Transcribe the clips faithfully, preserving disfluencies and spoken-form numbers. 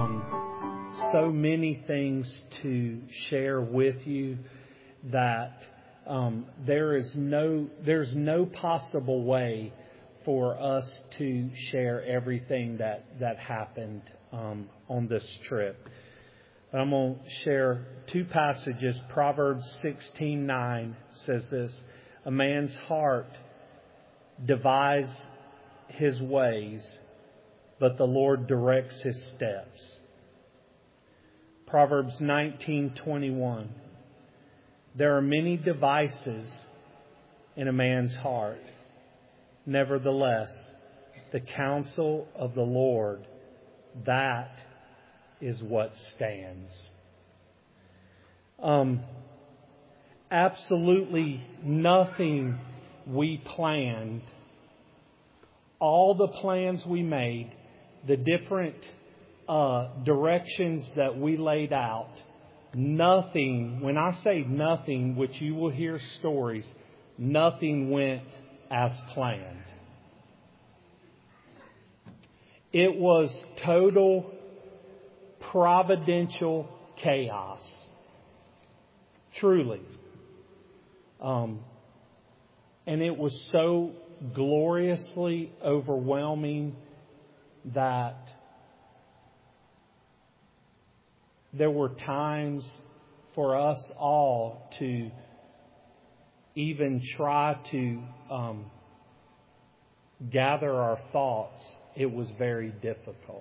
um, so many things to share with you that um, there is no there's no possible way for us to share everything that that happened um, on this trip. But I'm going to share two passages. Proverbs sixteen nine says this: "A man's heart devises his ways, but the Lord directs his steps." Proverbs nineteen twenty-one: "There are many devices in a man's heart. Nevertheless, the counsel of the Lord, that is what stands." Um, absolutely nothing we planned, all the plans we made, the different uh, directions that we laid out, nothing, when I say nothing, which you will hear stories, nothing went as planned. It was total providential chaos. Truly. Um, and it was so gloriously overwhelming that there were times for us all to even try to um, gather our thoughts. It was very difficult.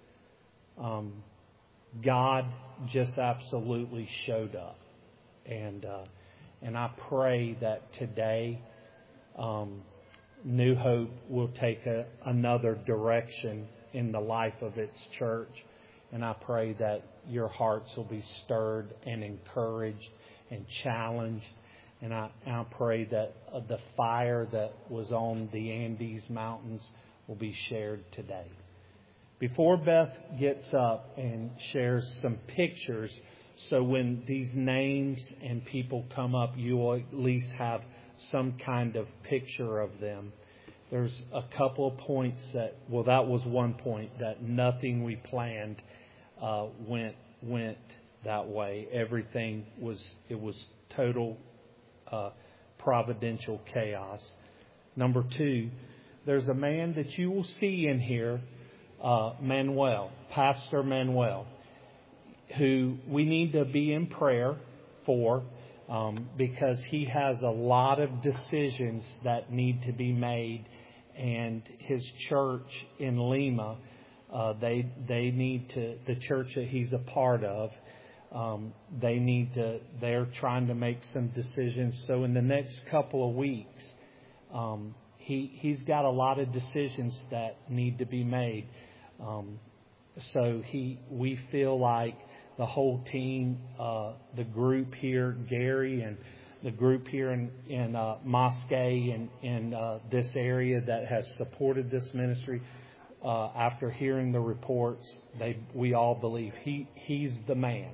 Um, God just absolutely showed up. And uh, and I pray that today um, New Hope will take a, another direction in the life of its church. And I pray that your hearts will be stirred and encouraged and challenged. And I, I pray that uh, the fire that was on the Andes Mountains will be shared today. Before Beth gets up and shares some pictures, so when these names and people come up, you will at least have some kind of picture of them. There's a couple of points that, well, that was one point, that nothing we planned uh, went went that way. Everything was, it was total uh, providential chaos. Number two, there's a man that you will see in here, uh, Manuel, Pastor Manuel, who we need to be in prayer for um, because he has a lot of decisions that need to be made, and his church in Lima, uh, they they need to, the church that he's a part of, um, they need to, they're trying to make some decisions. So in the next couple of weeks, um, he he's got a lot of decisions that need to be made. Um, so he we feel like the whole team, uh, the group here, Gary and the group here in, in uh, Mosque and in uh, this area that has supported this ministry, uh, after hearing the reports, they we all believe he he's the man.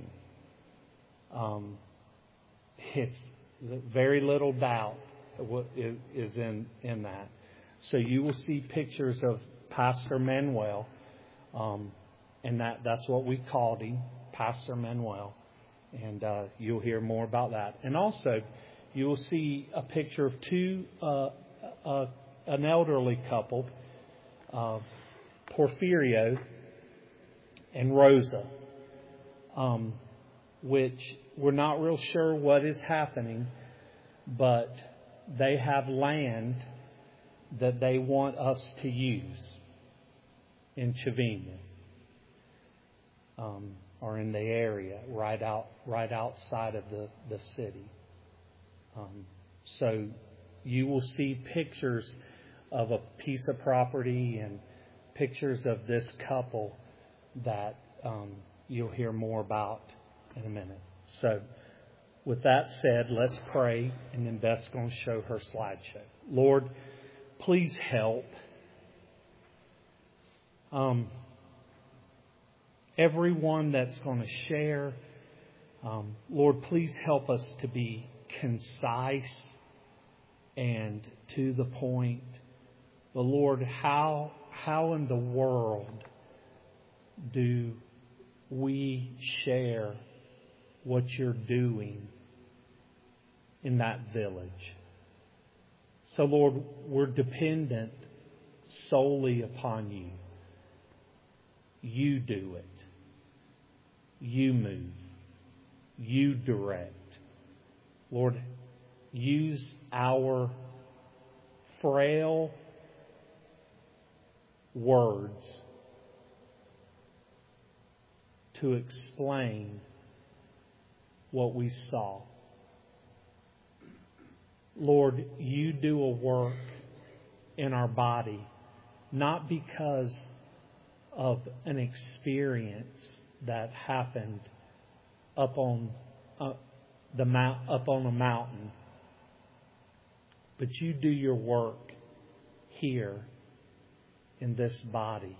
Um, it's very little doubt is in, in that. So you will see pictures of Pastor Manuel, um, and that that's what we called him, Pastor Manuel, and uh, you'll hear more about that. And also, you will see a picture of two, uh, uh, an elderly couple, uh, Porfirio and Rosa, um, which we're not real sure what is happening, but they have land that they want us to use in Chavina. Um, or in the area right out, right outside of the, the city. Um, so you will see pictures of a piece of property and pictures of this couple that um, you'll hear more about in a minute. So with that said, let's pray, and then Beth's going to show her slideshow. Lord, please help. Um, Everyone that's going to share, um, Lord, please help us to be concise and to the point. But Lord, how how in the world do we share what you're doing in that village. So, Lord, we're dependent solely upon you. You do it. You move. You direct. Lord, use our frail words to explain what we saw. Lord, you do a work in our body, not because of an experience that happened up on uh, the mount, up on a mountain, but you do your work here in this body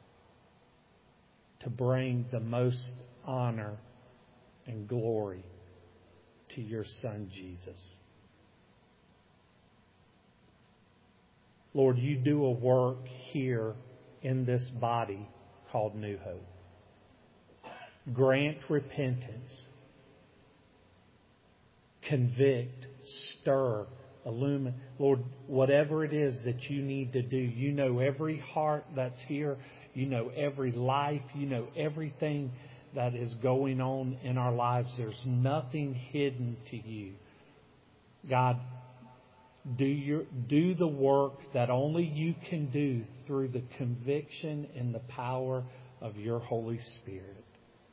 to bring the most honor and glory to your Son, Jesus. Lord, you do a work here in this body called New Hope. Grant repentance. Convict, stir, illumine. Lord, whatever it is that you need to do, you know every heart that's here. You know every life. You know everything that is going on in our lives. There's nothing hidden to you. God, do your do the work that only you can do through the conviction and the power of your Holy Spirit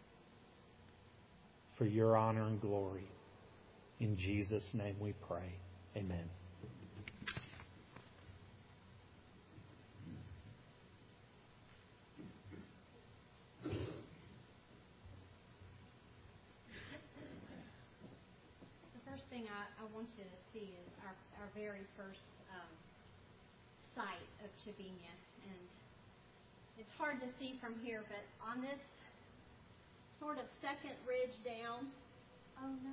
for your honor and glory. In Jesus' name we pray. Amen. The first thing I, I want you to see is our, our very first um, site of Chavinia. And it's hard to see from here, but on this sort of second ridge down, oh no.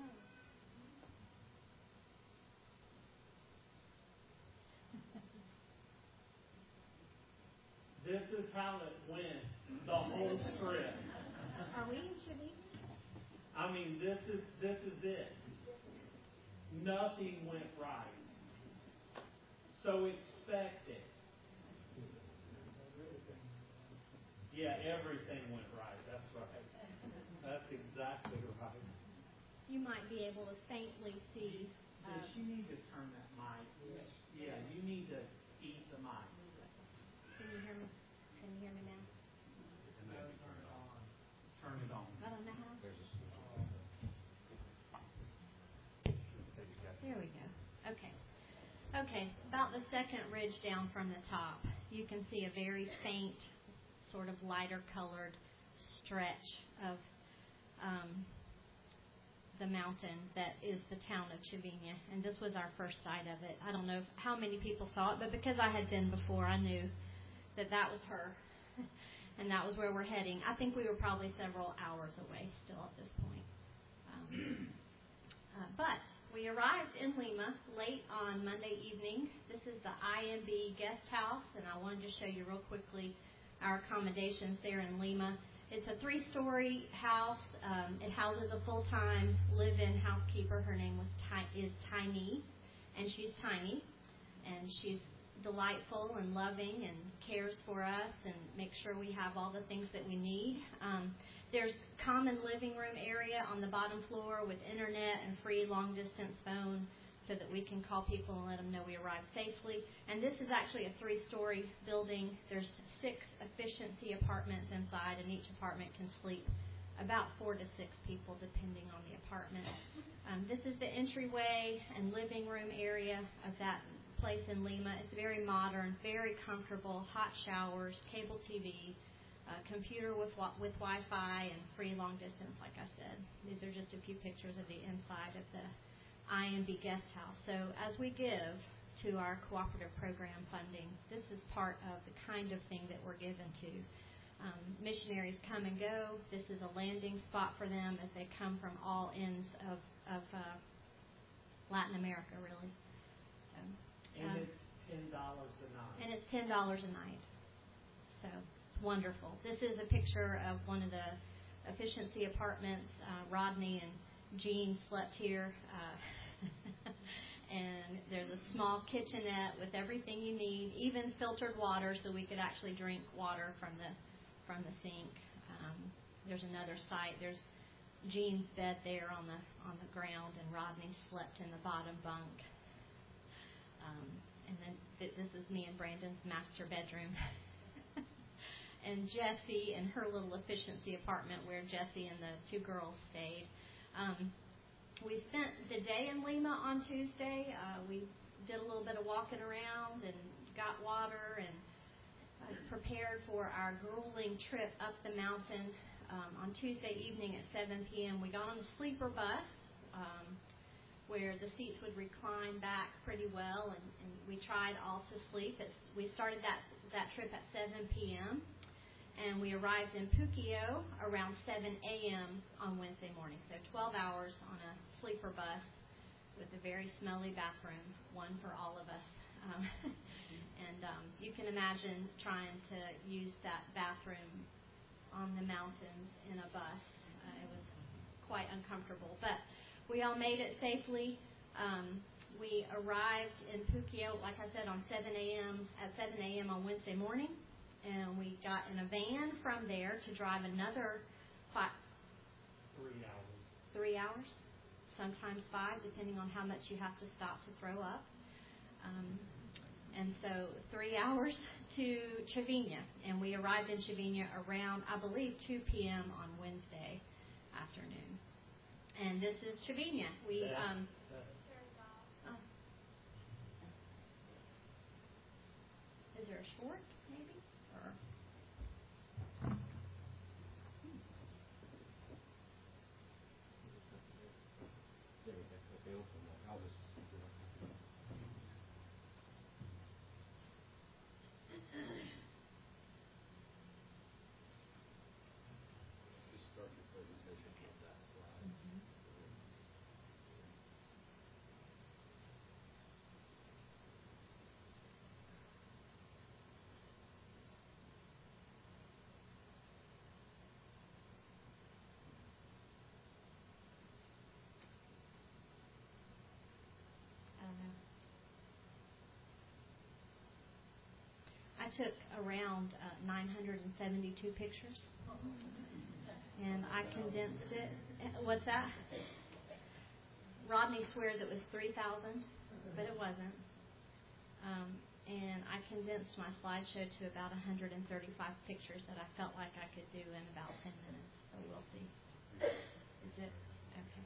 This is how it went the whole trip. Are we in Chavinia? I mean, this is this is it. Nothing went right. So expect it. Yeah, everything went right. That's right. That's exactly right. You might be able to faintly see. Uh, Yes, you need to turn that mic. Yeah, you need to eat the mic. Can you hear me? Can you hear me now? Turn it on. Turn it on. I don't know how. There we go. Okay. Okay, about the second ridge down from the top, you can see a very faint, sort of lighter colored stretch of um, the mountain that is the town of Chavinia. And this was our first sight of it. I don't know how many people saw it, but because I had been before, I knew that that was her. And that was where we're heading. I think we were probably several hours away still at this point. Um, uh, but we arrived in Lima late on Monday evening. This is the I M B guest house, and I wanted to show you real quickly our accommodations there in Lima. It's a three-story house. Um, it houses a full-time live-in housekeeper. Her name was Ti- is Tiny, and she's tiny, and she's delightful and loving and cares for us and makes sure we have all the things that we need. Um, there's common living room area on the bottom floor with internet and free long-distance phone so that we can call people and let them know we arrived safely. And this is actually a three-story building. There's six efficiency apartments inside, and each apartment can sleep about four to six people depending on the apartment. Um, this is the entryway and living room area of that place in Lima. It's very modern, very comfortable, hot showers, cable T V, uh, computer with with Wi-Fi, and free long distance, like I said. These are just a few pictures of the inside of the I M B guest house. So as we give to our cooperative program funding, this is part of the kind of thing that we're given to. Um, missionaries come and go. This is a landing spot for them as they come from all ends of, of uh, Latin America, really. So, And um, it's ten dollars a night. And it's ten dollars a night. So it's wonderful. This is a picture of one of the Efficiency Apartments. Uh, Rodney and Jean slept here. Uh, and there's a small kitchenette with everything you need, even filtered water, so we could actually drink water from the from the sink. Um, there's another site. There's Jean's bed there on the on the ground, and Rodney slept in the bottom bunk. Um, and then th- this is me and Brandon's master bedroom. And Jessie in her little efficiency apartment where Jessie and the two girls stayed. Um, we spent the day in Lima on Tuesday. Uh, we did a little bit of walking around and got water and uh, prepared for our grueling trip up the mountain. Um, on Tuesday evening at seven p.m. we got on a sleeper bus um, where the seats would recline back pretty well, and, and we tried all to sleep. It's, we started that, that trip at seven p.m. and we arrived in Puquio around seven a.m. on Wednesday morning. So twelve hours on a sleeper bus with a very smelly bathroom, one for all of us. Um, and um, you can imagine trying to use that bathroom on the mountains in a bus. Uh, it was quite uncomfortable. But we all made it safely. Um, we arrived in Puquio, like I said, on seven a.m. at seven a.m. on Wednesday morning. And we got in a van from there to drive another five, Three hours. Three hours, sometimes five, depending on how much you have to stop to throw up. Um, and so three hours to Chaviña. And we arrived in Chaviña around, I believe, two p.m. on Wednesday afternoon. And this is Chaviña. We, um, oh. Is there a short, maybe? Or I took around uh, nine hundred seventy-two pictures, and I condensed it. What's that? Rodney swears it was three thousand, but it wasn't. Um, and I condensed my slideshow to about one hundred thirty-five pictures that I felt like I could do in about ten minutes. So we'll see. Is it? Okay.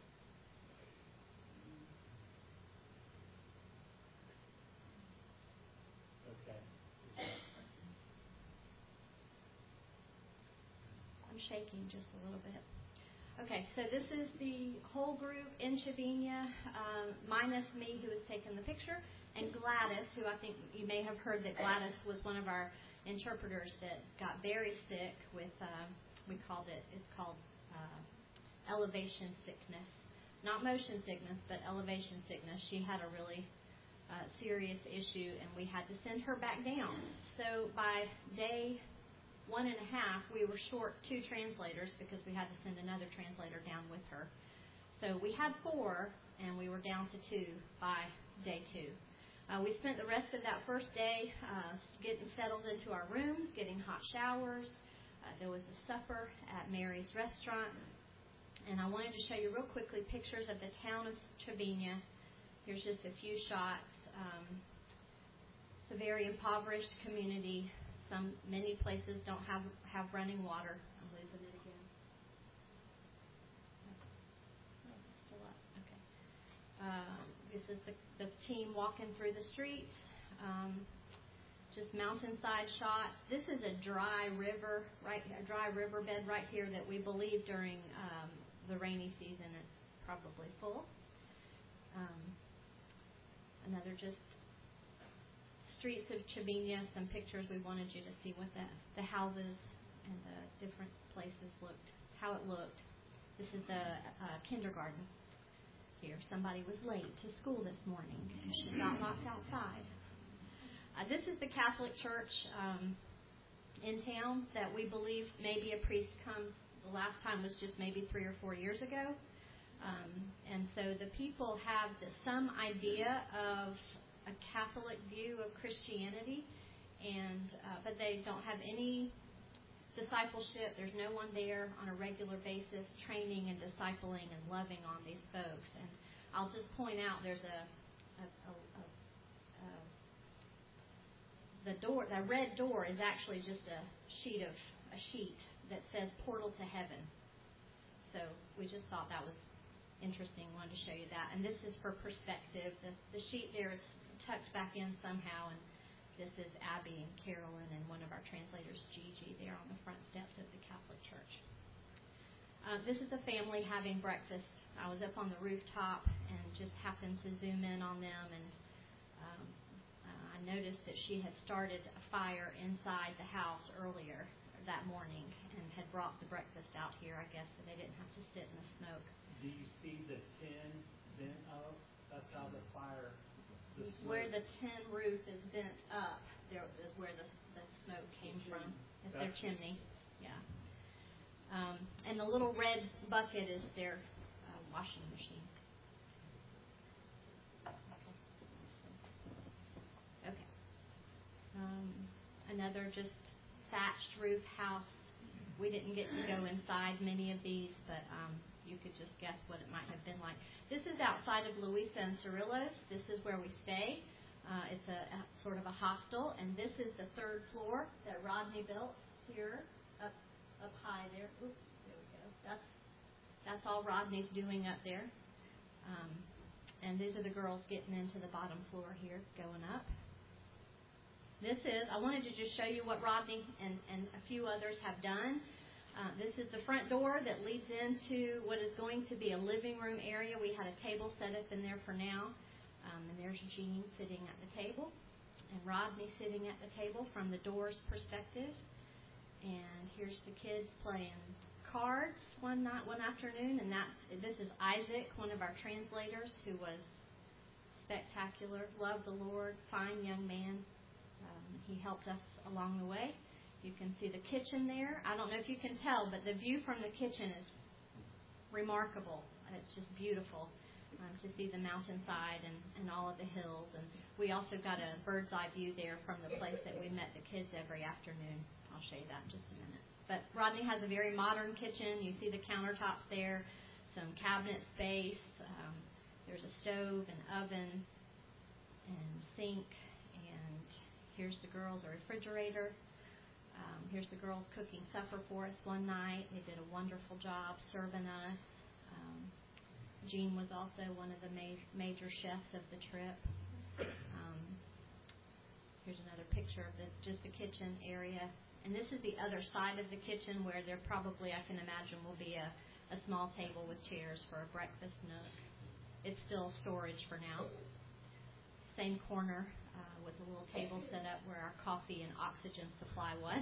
Shaking just a little bit. Okay, so this is the whole group in Chaviña, um, minus me, who has taken the picture, and Gladys, who I think you may have heard that Gladys was one of our interpreters that got very sick with, uh, we called it, it's called uh, elevation sickness. Not motion sickness, but elevation sickness. She had a really uh, serious issue, and we had to send her back down. So by day one and a half, we were short two translators because we had to send another translator down with her. So we had four, and we were down to two by day two. Uh, we spent the rest of that first day uh, getting settled into our rooms, getting hot showers. Uh, there was a supper at Mary's restaurant. And I wanted to show you real quickly pictures of the town of Chaviña. Here's just a few shots. Um, it's a very impoverished community. Some many places don't have have running water. I'm losing it again. Oh, it's still up. Okay. Uh, this is the, the team walking through the streets. Um, just mountainside shots. This is a dry river, right? A dry riverbed right here that we believe during um, the rainy season it's probably full. Um, another just. Streets of Chaviña, some pictures we wanted you to see what the, the houses and the different places looked, how it looked. This is the uh, kindergarten here. Somebody was late to school this morning and she got locked outside. Uh, this is the Catholic Church um, in town that we believe maybe a priest comes The last time was just maybe three or four years ago. Um, and so the people have the, some idea of a Catholic view of Christianity, and uh, but they don't have any discipleship. There's no one there on a regular basis training and discipling and loving on these folks. And I'll just point out there's a, a, a, a, a the door, the red door is actually just a sheet of a sheet that says Portal to Heaven. So we just thought that was interesting. Wanted to show you that. And this is for perspective. The, the sheet there is tucked back in somehow, and this is Abby and Carolyn and one of our translators, Gigi, there on the front steps of the Catholic Church. Uh, this is a family having breakfast. I was up on the rooftop and just happened to zoom in on them, and um, uh, I noticed that she had started a fire inside the house earlier that morning and had brought the breakfast out here, I guess, so they didn't have to sit in the smoke. Do you see the tin bent up? That's how the fire, the smoke. Where the tin roof is bent up, there is where the, the smoke came from. It's their chimney. Yeah. Um, and the little red bucket is their uh, washing machine. Okay. Um, another just thatched roof house. We didn't get to go inside many of these, but um, you could just guess what it might have been like. This is outside of Louisa and Cirillo's. This is where we stay. Uh, it's a, a sort of a hostel, and this is the third floor that Rodney built here, up up high there. Oops, there we go. That's that's all Rodney's doing up there. Um, and these are the girls getting into the bottom floor here, going up. This is, I wanted to just show you what Rodney and, and a few others have done. Uh, this is the front door that leads into what is going to be a living room area. We had a table set up in there for now. Um, and there's Jean sitting at the table. And Rodney sitting at the table from the door's perspective. And here's the kids playing cards one night, one afternoon. And that's this is Isaac, one of our translators, who was spectacular, loved the Lord, fine young man. Um, he helped us along the way. You can see the kitchen there. I don't know if you can tell, but the view from the kitchen is remarkable. It's just beautiful um, to see the mountainside and, and all of the hills. And we also got a bird's eye view there from the place that we met the kids every afternoon. I'll show you that in just a minute. But Rodney has a very modern kitchen. You see the countertops there, some cabinet space. Um, there's a stove, an oven, and sink. And here's the girls' refrigerator. Um, here's the girls cooking supper for us one night. They did a wonderful job serving us. Um, Jean was also one of the ma- major chefs of the trip. Um, here's another picture of the, just the kitchen area. And this is the other side of the kitchen where there probably, I can imagine, will be a, a small table with chairs for a breakfast nook. It's still storage for now. Same corner. Uh, with a little table set up where our coffee and oxygen supply was.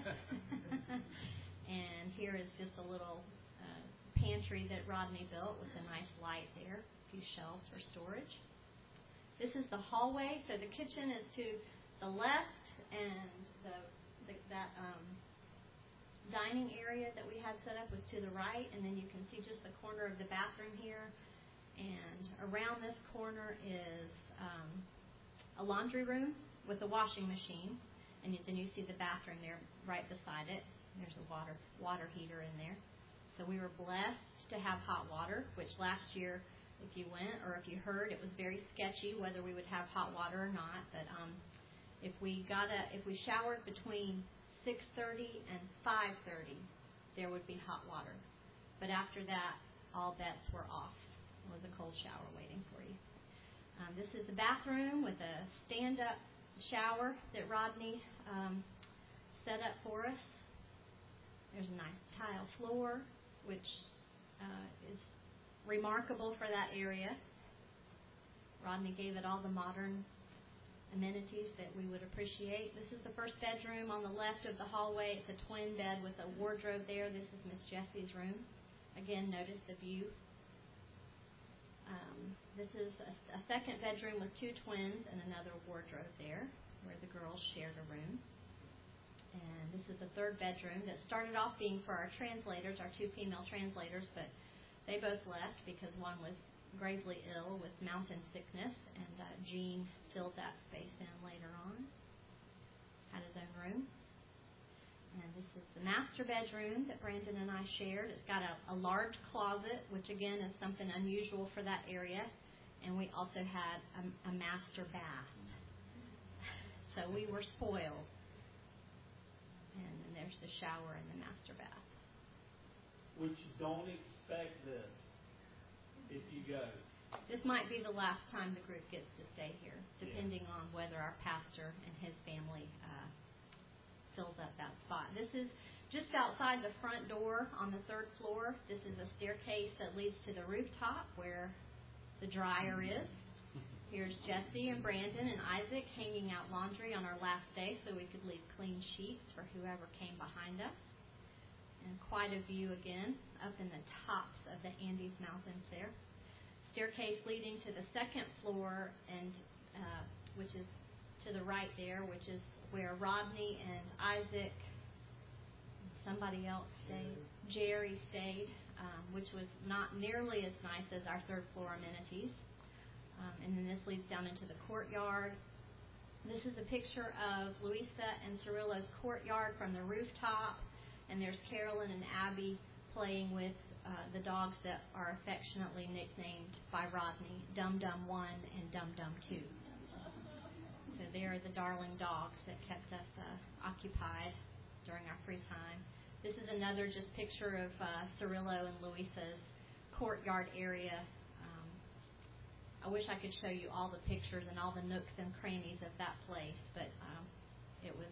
And here is just a little uh, pantry that Rodney built with a nice light there, a few shelves for storage. This is the hallway. So the kitchen is to the left, and the, the that um, dining area that we had set up was to the right, and then you can see just the corner of the bathroom here. And around this corner is um, a laundry room with a washing machine, and you, then you see the bathroom there right beside it. There's a water water heater in there. So we were blessed to have hot water, which last year, if you went or if you heard, it was very sketchy whether we would have hot water or not. But um, if we got a if we showered between six thirty and five thirty, there would be hot water. But after that, all bets were off. It was a cold shower waiting for you. Um, this is the bathroom with a stand-up shower that Rodney um, set up for us. There's a nice tile floor, which uh, is remarkable for that area. Rodney gave it all the modern amenities that we would appreciate. This is the first bedroom on the left of the hallway. It's a twin bed with a wardrobe there. This is Miss Jessie's room. Again, notice the view. Um, this is a, a second bedroom with two twins and another wardrobe there where the girls shared a room. And this is a third bedroom that started off being for our translators, our two female translators, but they both left because one was gravely ill with mountain sickness, and uh, Gene filled that space in later on. Had his own room. And this is the master bedroom that Brandon and I shared. It's got a, a large closet, which again is something unusual for that area. And we also had a, a master bath. So we were spoiled. And then there's the shower and the master bath. Which don't expect this if you go. This might be the last time the group gets to stay here, depending yeah. on whether our pastor and his family uh, fills up that spot. This is just outside the front door on the third floor. This is a staircase that leads to the rooftop where the dryer is. Here's Jesse and Brandon and Isaac hanging out laundry on our last day so we could leave clean sheets for whoever came behind us. And quite a view again up in the tops of the Andes Mountains there. Staircase leading to the second floor, and uh, which is to the right there, which is where Rodney and Isaac, and somebody else stayed, Jerry stayed, um, which was not nearly as nice as our third floor amenities. Um, and then this leads down into the courtyard. This is a picture of Louisa and Cirillo's courtyard from the rooftop, and there's Carolyn and Abby playing with Uh, the dogs that are affectionately nicknamed by Rodney Dum Dum one and Dum Dum two. So they are the darling dogs that kept us uh, occupied during our free time. This is another just picture of uh, Cirillo and Louisa's courtyard area. Um, I wish I could show you all the pictures and all the nooks and crannies of that place, but um, it was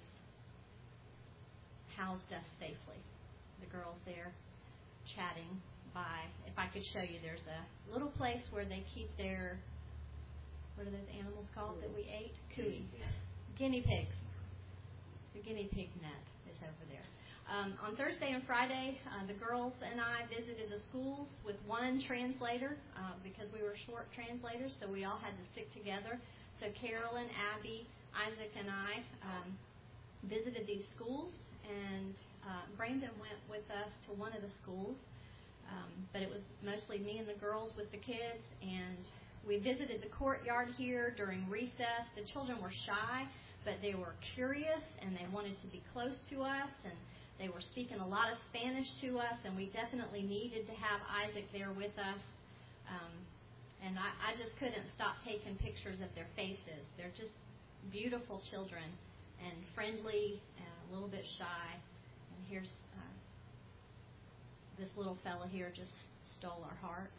housed us safely. The girls there chatting by, if I could show you, there's a little place where they keep their, what are those animals called that we ate? Cooey. Guinea pigs. The guinea pig net is over there. Um, on Thursday and Friday, uh, the girls and I visited the schools with one translator uh, because we were short translators, so we all had to stick together. So Carolyn, Abby, Isaac, and I um, visited these schools, and Uh, Brandon went with us to one of the schools, um, but it was mostly me and the girls with the kids, and we visited the courtyard here during recess. The children were shy, but they were curious, and they wanted to be close to us, and they were speaking a lot of Spanish to us, and we definitely needed to have Isaac there with us. Um, and I, I just couldn't stop taking pictures of their faces. They're just beautiful children, and friendly, and a little bit shy. Here's uh, this little fella here just stole our hearts.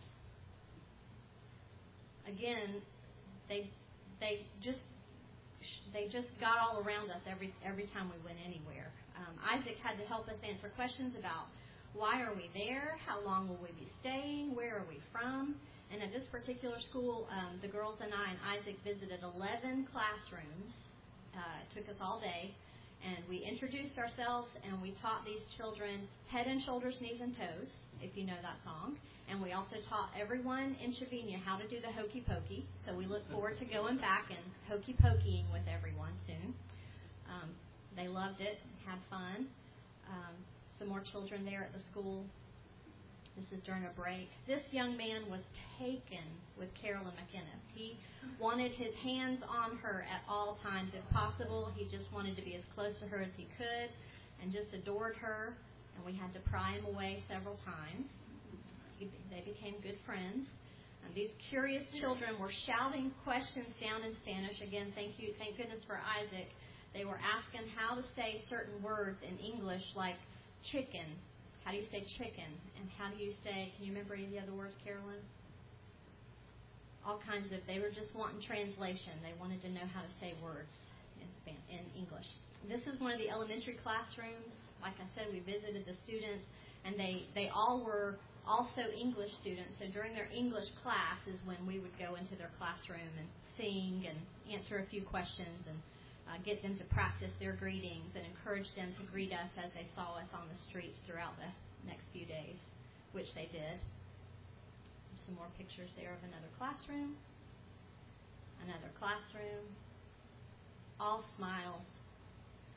Again, they they just they just got all around us every every time we went anywhere. Um, Isaac had to help us answer questions about why are we there, how long will we be staying, where are we from. And at this particular school, um, the girls and I and Isaac visited eleven classrooms. Uh, it took us all day. And we introduced ourselves, and we taught these children Head and Shoulders, Knees and Toes, if you know that song. And we also taught everyone in Chavinia how to do the hokey pokey. So we look forward to going back and hokey pokeying with everyone soon. Um, they loved it, had fun. Um, some more children there at the school. This is during a break. This young man was taken with Carolyn McInnes. He wanted his hands on her at all times if possible. He just wanted to be as close to her as he could and just adored her. And we had to pry him away several times. He, they became good friends. And these curious children were shouting questions down in Spanish. Again, thank you, thank goodness for Isaac. They were asking how to say certain words in English like chicken. How do you say chicken? And how do you say, can you remember any of the other words, Carolyn? All kinds of, they were just wanting translation. They wanted to know how to say words in Spanish, in English. This is one of the elementary classrooms. Like I said, we visited the students, and they, they all were also English students. So during their English class is when we would go into their classroom and sing and answer a few questions and Uh, get them to practice their greetings and encourage them to greet us as they saw us on the streets throughout the next few days, which they did. Some more pictures there of another classroom, another classroom, all smiles,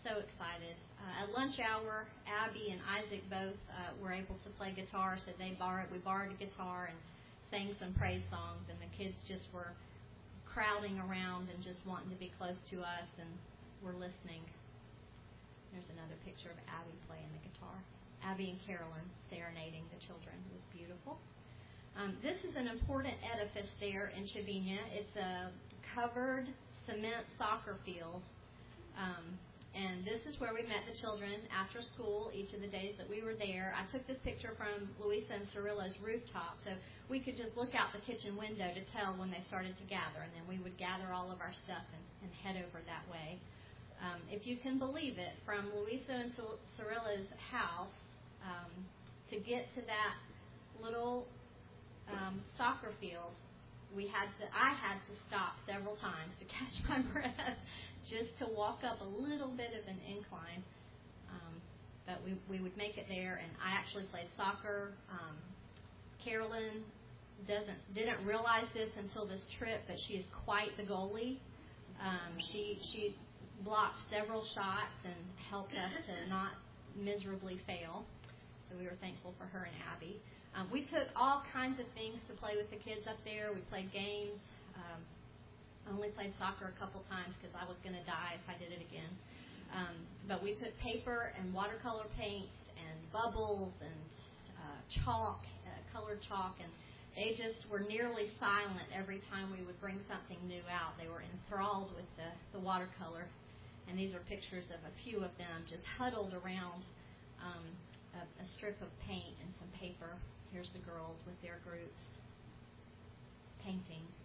so excited. Uh, at lunch hour, Abby and Isaac both uh, were able to play guitar, so they borrowed, we borrowed a guitar and sang some praise songs, and the kids just were crowding around and just wanting to be close to us, and were listening. There's another picture of Abby playing the guitar. Abby and Carolyn serenading the children. It was beautiful. Um, this is an important edifice there in Chavinia. It's a covered cement soccer field. Um, and this is where we met the children after school each of the days that we were there. I took this picture from Louisa and Cirillo's rooftop, so we could just look out the kitchen window to tell when they started to gather, and then we would gather all of our stuff and, and head over that way. Um, if you can believe it, from Louisa and Cirillo's house um, to get to that little um, soccer field, we had to. I had to stop several times to catch my breath, just to walk up a little bit of an incline. Um, but we we would make it there, and I actually played soccer. Um, Carolyn doesn't didn't realize this until this trip, but she is quite the goalie. Um, she she blocked several shots and helped us to not miserably fail. So we were thankful for her and Abby. Um, we took all kinds of things to play with the kids up there. We played games. Um, I only played soccer a couple times because I was going to die if I did it again. Um, but we took paper and watercolor paints and bubbles and uh, chalk, uh, colored chalk, and they just were nearly silent every time we would bring something new out. They were enthralled with the, the watercolor. And these are pictures of a few of them just huddled around um, a, a strip of paint and some paper. Here's the girls with their groups painting.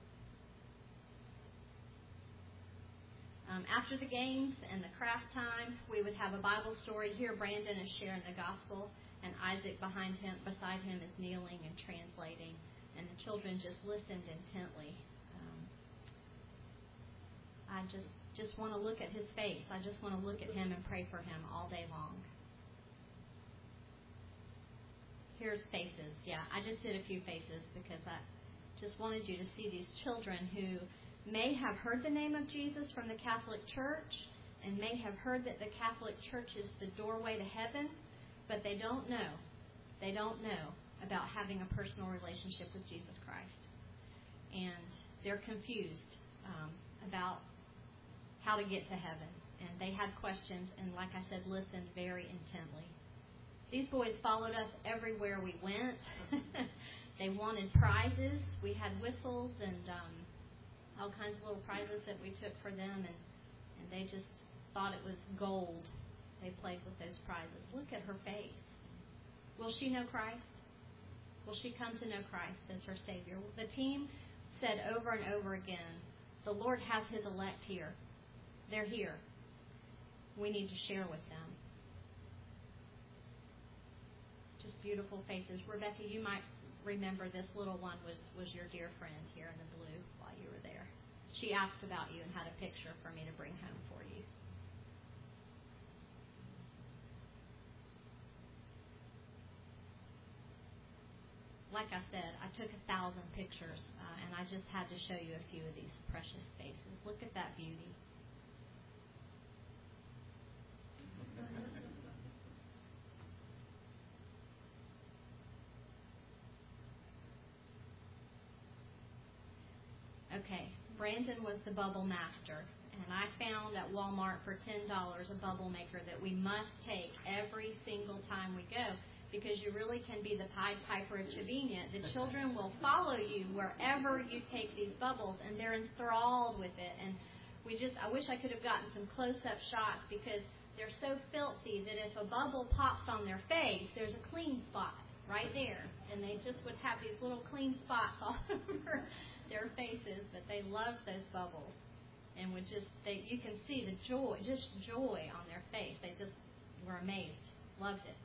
Um, after the games and the craft time, we would have a Bible story. Here Brandon is sharing the gospel, and Isaac behind him, beside him is kneeling and translating. And the children just listened intently. Um, I just, just want to look at his face. I just want to look at him and pray for him all day long. Here's faces. Yeah, I just did a few faces because I just wanted you to see these children who may have heard the name of Jesus from the Catholic Church and may have heard that the Catholic Church is the doorway to heaven, but they don't know. They don't know about having a personal relationship with Jesus Christ. And they're confused um, about how to get to heaven. And they had questions and, like I said, listened very intently. These boys followed us everywhere we went. They wanted prizes. We had whistles and um, all kinds of little prizes that we took for them, and, and they just thought it was gold. They played with those prizes. Look at her face. Will she know Christ? Will she come to know Christ as her Savior? The team said over and over again, the Lord has His elect here. They're here. We need to share with them. Just beautiful faces. Rebecca, you might remember this little one was, was your dear friend here in the blue while you were there. She asked about you and had a picture for me to bring home for you. Like I said, I took a thousand pictures, uh, and I just had to show you a few of these precious faces. Look at that beauty. Okay, Brandon was the bubble master, and I found at Walmart for ten dollars a bubble maker that we must take every single time we go, because you really can be the Pied Piper of Chavinia. The children will follow you wherever you take these bubbles, and they're enthralled with it. And we just, I wish I could have gotten some close-up shots, because they're so filthy that if a bubble pops on their face, there's a clean spot right there, and they just would have these little clean spots all over their faces, but they loved those bubbles, and would just, they, you can see the joy, just joy on their face. They just were amazed, loved it.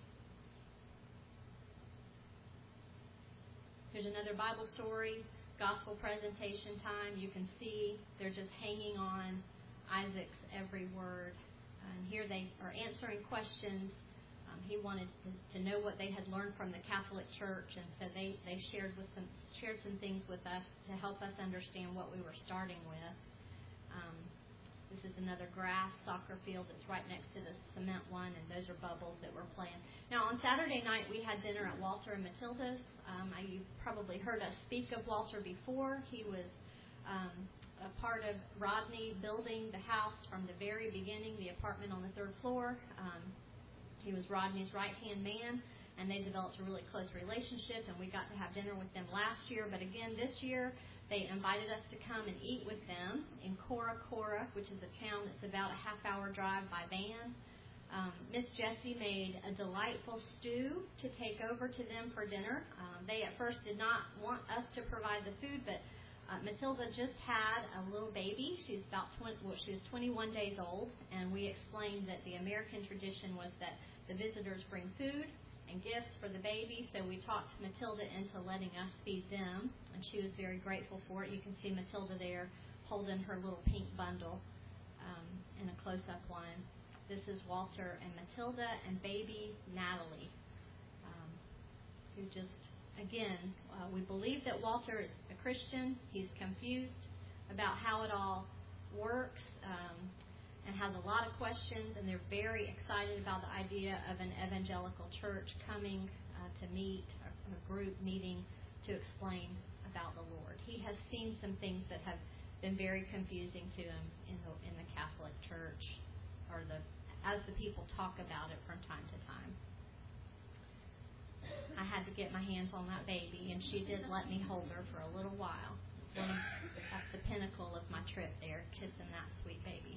Here's another Bible story, gospel presentation time. You can see they're just hanging on Isaac's every word. And here they are answering questions. Um, he wanted to, to know what they had learned from the Catholic Church, and so they, they shared with some shared some things with us to help us understand what we were starting with. Um, This is another grass soccer field that's right next to the cement one, and those are bubbles that we're playing. Now, on Saturday night, we had dinner at Walter and Matilda's. Um, I, you've probably heard us speak of Walter before. He was um, a part of Rodney building the house from the very beginning, the apartment on the third floor. Um, he was Rodney's right-hand man, and they developed a really close relationship, and we got to have dinner with them last year. But again, this year, they invited us to come and eat with them in Cora Cora, which is a town that's about a half-hour drive by van. Um, Miss Jessie made a delightful stew to take over to them for dinner. Um, they at first did not want us to provide the food, but uh, Matilda just had a little baby. She's about twenty, well, she was twenty-one days old, and we explained that the American tradition was that the visitors bring food and gifts for the baby, so we talked Matilda into letting us feed them, and she was very grateful for it. You can see Matilda there holding her little pink bundle um, in a close-up one. This is Walter and Matilda and baby Natalie, um, who just, again, uh, we believe that Walter is a Christian. He's confused about how it all works. Um, and has a lot of questions, and they're very excited about the idea of an evangelical church coming uh, to meet, a, a group meeting to explain about the Lord. He has seen some things that have been very confusing to him in the in the Catholic Church, or the as the people talk about it from time to time. I had to get my hands on that baby, and she did let me hold her for a little while. That's the pinnacle of my trip there, kissing that sweet baby.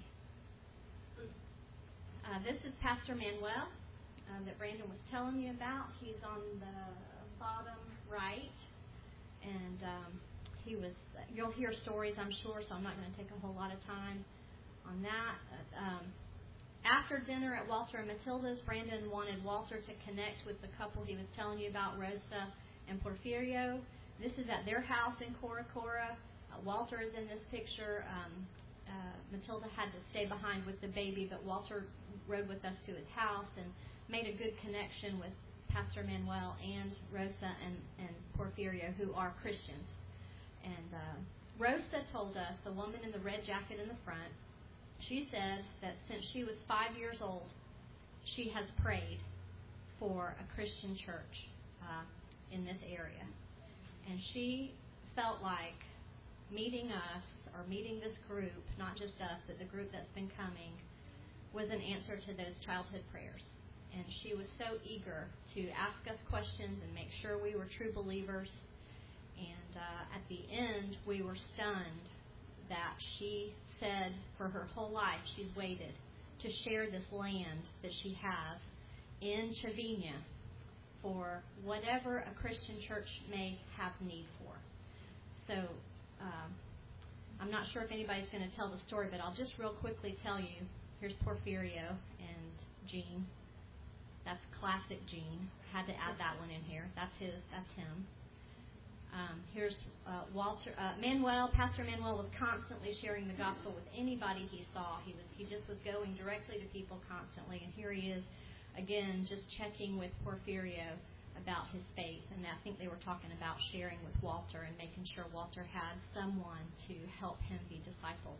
Uh, this is Pastor Manuel uh, that Brandon was telling me about. He's on the bottom right, and um, he was. You'll hear stories, I'm sure, so I'm not going to take a whole lot of time on that. Uh, um, after dinner at Walter and Matilda's, Brandon wanted Walter to connect with the couple he was telling you about, Rosa and Porfirio. This is at their house in Cora Cora. Uh, Walter is in this picture. Um, uh, Matilda had to stay behind with the baby, but Walter rode with us to his house and made a good connection with Pastor Manuel and Rosa and, and Porfirio, who are Christians. And uh, Rosa told us, the woman in the red jacket in the front, she said that since she was five years old, she has prayed for a Christian church uh, in this area. And she felt like meeting us, or meeting this group, not just us, but the group that's been coming, was an answer to those childhood prayers. And she was so eager to ask us questions and make sure we were true believers. And uh, at the end, we were stunned that she said for her whole life she's waited to share this land that she has in Chavinia for whatever a Christian church may have need for. So um, I'm not sure if anybody's going to tell the story, but I'll just real quickly tell you. Here's Porfirio and Gene. That's classic Gene. Had to add that one in here. That's his. That's him. Um, here's uh, Walter. Uh, Manuel. Pastor Manuel was constantly sharing the gospel with anybody he saw. He was. He just was going directly to people constantly. And here he is, again, just checking with Porfirio about his faith. And I think they were talking about sharing with Walter and making sure Walter had someone to help him be discipled.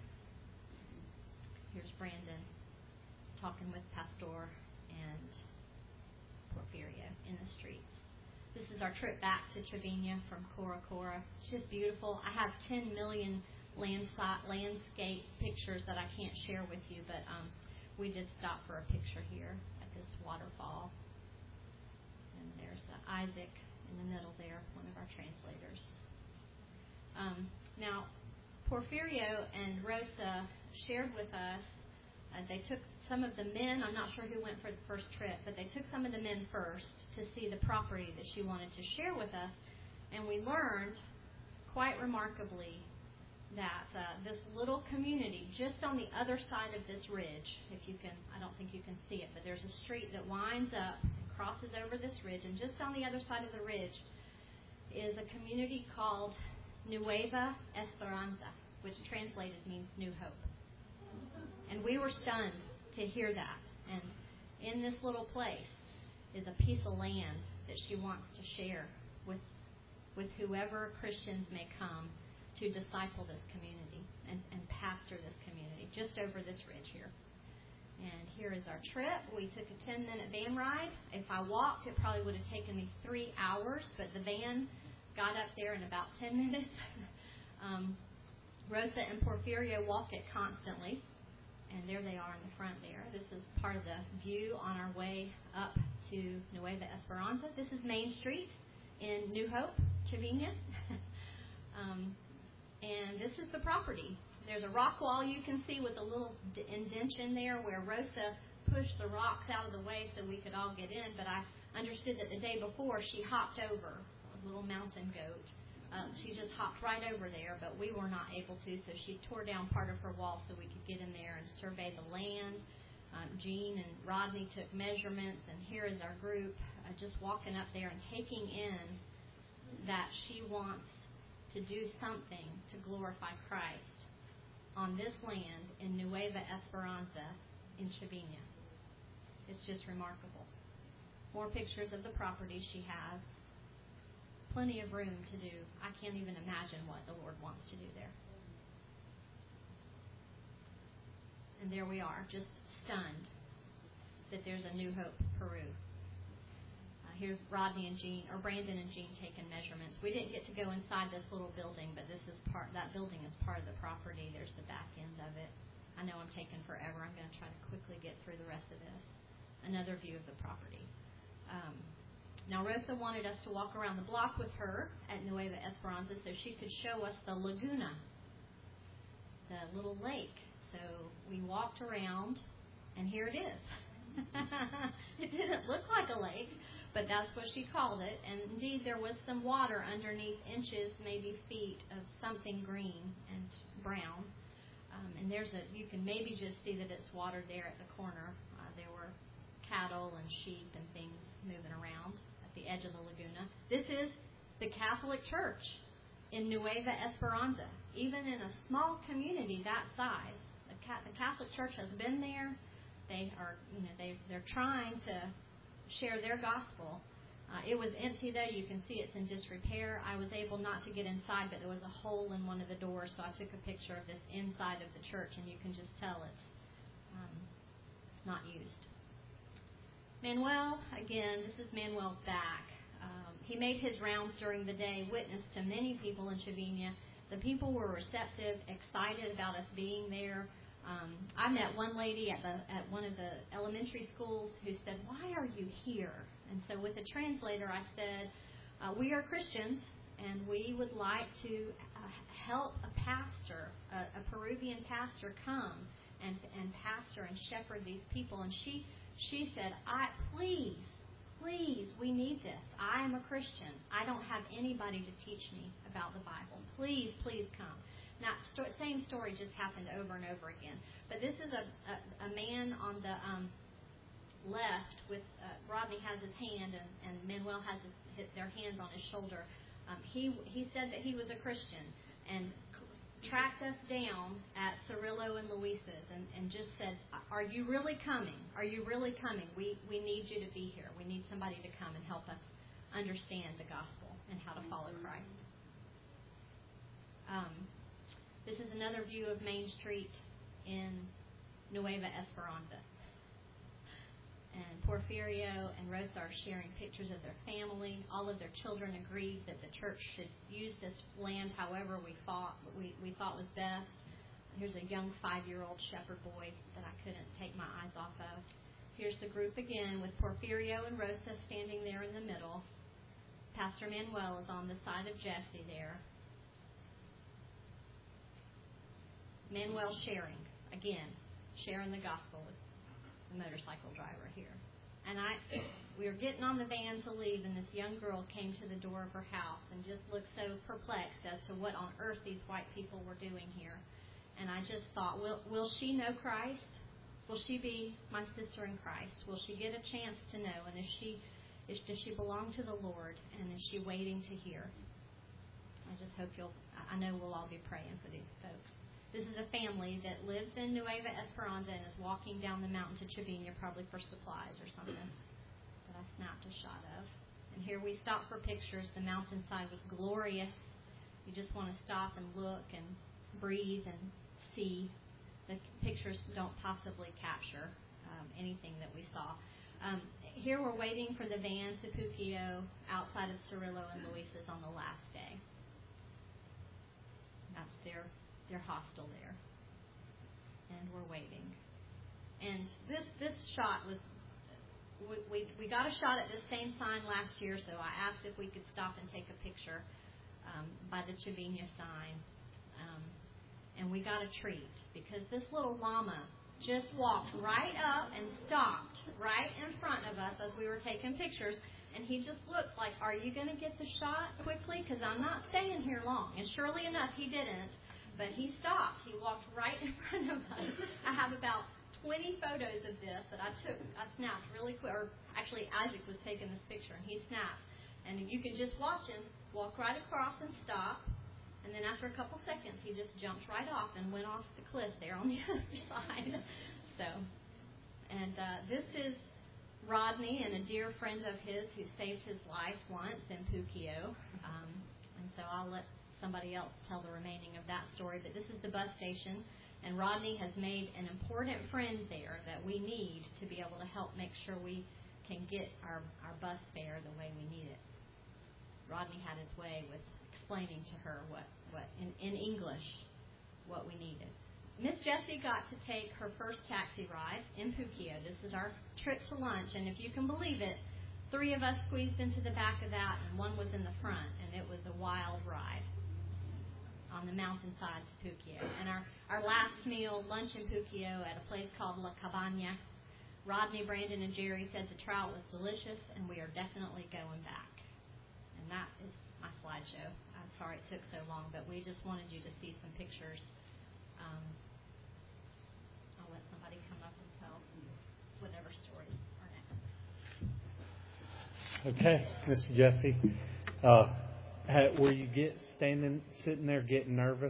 Here's Brandon talking with Pastor and Porfirio in the streets. This is our trip back to Chavinia from Cora Cora. It's just beautiful. I have ten million landscape, landscape pictures that I can't share with you, but um, we did stop for a picture here at this waterfall. And there's uh, Isaac in the middle there, one of our translators. Um, now, Porfirio and Rosa shared with us, uh, they took some of the men, I'm not sure who went for the first trip, but they took some of the men first to see the property that she wanted to share with us. And we learned, quite remarkably, that uh, this little community just on the other side of this ridge, if you can, I don't think you can see it, but there's a street that winds up and crosses over this ridge, and just on the other side of the ridge is a community called Nueva Esperanza, which translated means New Hope. And we were stunned to hear that. And in this little place is a piece of land that she wants to share with with whoever Christians may come to disciple this community and, and pastor this community, just over this ridge here. And here is our trip. We took a ten-minute van ride. If I walked, it probably would have taken me three hours, but the van got up there in about ten minutes. um, Rosa and Porfirio walk it constantly, and there they are in the front there. This is part of the view on our way up to Nueva Esperanza. This is Main Street in New Hope, Chaviña. um, and this is the property. There's a rock wall you can see with a little indention there where Rosa pushed the rocks out of the way so we could all get in. But I understood that the day before she hopped over a little mountain goat. Um, she just hopped right over there, but we were not able to. So she tore down part of her wall so we could get in there and survey the land. Um, Jean and Rodney took measurements, and here is our group uh, just walking up there and taking in that she wants to do something to glorify Christ on this land in Nueva Esperanza in Chaviña. It's just remarkable. More pictures of the property she has. Plenty of room to do. I can't even imagine what the Lord wants to do there. And there we are, just stunned that there's a New Hope, Peru. Here's Rodney and Jean, or Brandon and Jean taking measurements. We didn't get to go inside this little building, but this is part. That building is part of the property. There's the back end of it. I know I'm taking forever. I'm going to try to quickly get through the rest of this. Another view of the property. Um, now, Rosa wanted us to walk around the block with her at Nueva Esperanza so she could show us the laguna, the little lake. So we walked around, and here it is. It didn't look like a lake, but that's what she called it. And indeed, there was some water underneath, inches, maybe feet, of something green and brown. Um, and there's a, you can maybe just see that it's watered there at the corner. Uh, there were cattle and sheep and things moving around at the edge of the laguna. This is the Catholic Church in Nueva Esperanza. Even in a small community that size, the, the Catholic Church has been there. They are, you know, they they're trying to share their gospel. Uh, it was empty, though. You can see it's in disrepair. I was able not to get inside, but there was a hole in one of the doors, so I took a picture of this inside of the church, and you can just tell it's um, not used. Manuel, again, this is Manuel's back. Um, he made his rounds during the day, witnessed to many people in Chaviña. The people were receptive, excited about us being there. Um, I met one lady at the at one of the elementary schools who said, "Why are you here?" And so with a translator, I said, uh, "We are Christians, and we would like to uh, help a pastor, a, a Peruvian pastor, come and and pastor and shepherd these people." And she she said, "I please, please, we need this. I am a Christian. I don't have anybody to teach me about the Bible. Please, please come." Now, sto- same story just happened over and over again. But this is a, a, a man on the um, left with, uh, Rodney has his hand and, and Manuel has his, his, their hands on his shoulder. Um, he he said that he was a Christian and c- tracked us down at Cirillo and Luis's and, and just said, "Are you really coming? Are you really coming? We, we need you to be here. We need somebody to come and help us understand the gospel and how to follow Christ." Um, This is another view of Main Street in Nueva Esperanza. And Porfirio and Rosa are sharing pictures of their family. All of their children agreed that the church should use this land however we thought we, we thought was best. Here's a young five-year-old shepherd boy that I couldn't take my eyes off of. Here's the group again with Porfirio and Rosa standing there in the middle. Pastor Manuel is on the side of Jesse there. Manuel sharing, again, sharing the gospel with the motorcycle driver here. And I, we were getting on the van to leave, and this young girl came to the door of her house and just looked so perplexed as to what on earth these white people were doing here. And I just thought, will, will she know Christ? Will she be my sister in Christ? Will she get a chance to know? And if she, is, does she belong to the Lord? And is she waiting to hear? I just hope you'll, I know we'll all be praying for these folks. This is a family that lives in Nueva Esperanza and is walking down the mountain to Chaviña, probably for supplies or something that I snapped a shot of. And here we stopped for pictures. The mountainside was glorious. You just want to stop and look and breathe and see. The pictures don't possibly capture um, anything that we saw. Um, here we're waiting for the van to Puquio outside of Cirillo and Luis's on the last day. That's their their hostel there. And we're waiting. And this this shot was, we, we, we got a shot at this same sign last year, so I asked if we could stop and take a picture um, by the Chaviña sign. Um, and we got a treat because this little llama just walked right up and stopped right in front of us as we were taking pictures. And he just looked like, are you going to get the shot quickly? Because I'm not staying here long. And surely enough, he didn't. But he stopped. He walked right in front of us. I have about twenty photos of this that I took, I snapped really quick. Or actually, Isaac was taking this picture, and he snapped. And you could just watch him walk right across and stop. And then after a couple seconds, he just jumped right off and went off the cliff there on the other side. So, and uh, this is Rodney and a dear friend of his who saved his life once in Puquio. Um, and so I'll let somebody else tell the remaining of that story. But this is the bus station, and Rodney has made an important friend there that we need to be able to help make sure we can get our, our bus fare the way we need it. Rodney had his way with explaining to her what, what in, in English what we needed. Miss Jessie got to take her first taxi ride in Puquio. This is our trip to lunch, and if you can believe it, three of us squeezed into the back of that, and one was in the front, and it was a wild ride on the mountainsides of Puquio. And our, our last meal, lunch in Puquio at a place called La Cabana, Rodney, Brandon, and Jerry said the trout was delicious, and we are definitely going back. And that is my slideshow. I'm sorry it took so long, but we just wanted you to see some pictures. Um, I'll let somebody come up and tell whatever stories are next. Okay, Mister Jesse, uh, had, were you get standing, sitting there, getting nervous?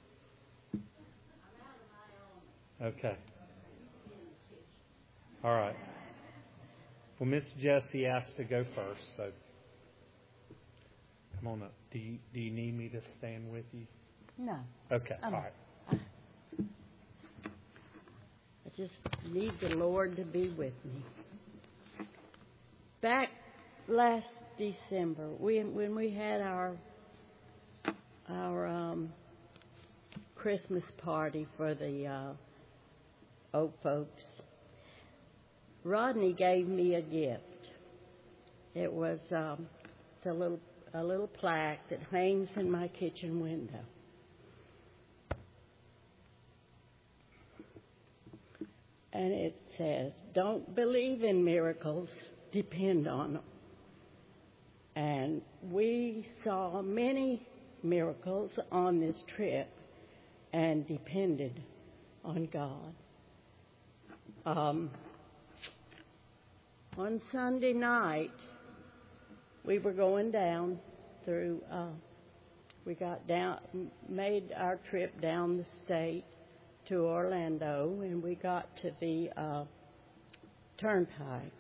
Okay. All right. Well, Miss Jessie asked to go first, so come on up. Do you do you need me to stand with you? No. Okay. Um, All right. I just need the Lord to be with me. Back last December, we, when we had our our um, Christmas party for the uh, old folks, Rodney gave me a gift. It was um, a little a little plaque that hangs in my kitchen window. And it says, "Don't believe in miracles, depend on them." And we saw many miracles on this trip and depended on God. Um, on Sunday night, we were going down through, uh, we got down, made our trip down the state to Orlando, and we got to the uh, turnpike.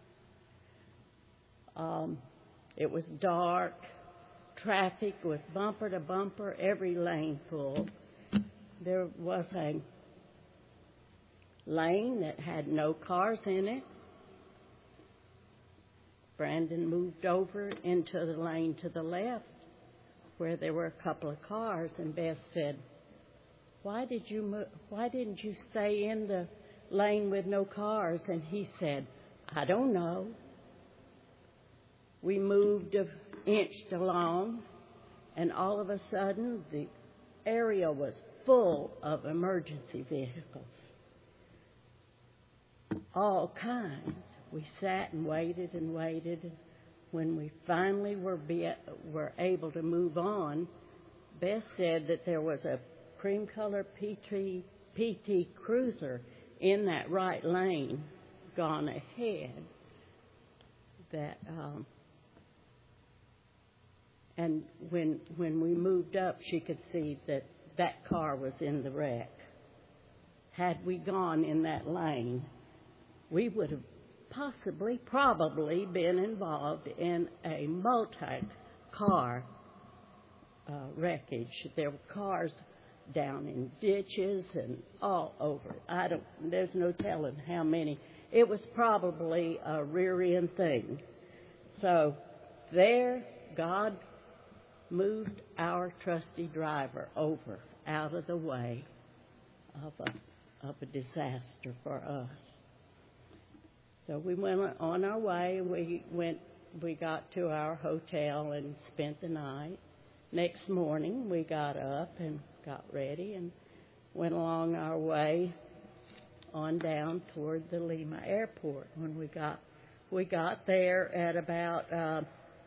Um, it was dark. Traffic was bumper to bumper, every lane full. There was a lane that had no cars in it. Brandon moved over into the lane to the left where there were a couple of cars, and Beth said, Why did you mo- why didn't you stay in the lane with no cars? And he said, I don't know. We moved an inch along, and all of a sudden the area was full of emergency vehicles. All kinds. We sat and waited and waited. When we finally were, be- were able to move on, Beth said that there was a cream color P T, P T Cruiser in that right lane gone ahead. That um, and when when we moved up, she could see that that car was in the wreck. Had we gone in that lane, we would have possibly, probably been involved in a multi-car uh, wreckage. There were cars down in ditches and all over. I don't, there's no telling how many. It was probably a rear-end thing. So there, God moved our trusty driver over out of the way of a, of a disaster for us. So we went on our way. We went, we got to our hotel and spent the night. Next morning, we got up and got ready and went along our way on down toward the Lima airport. When we got we got there at about uh,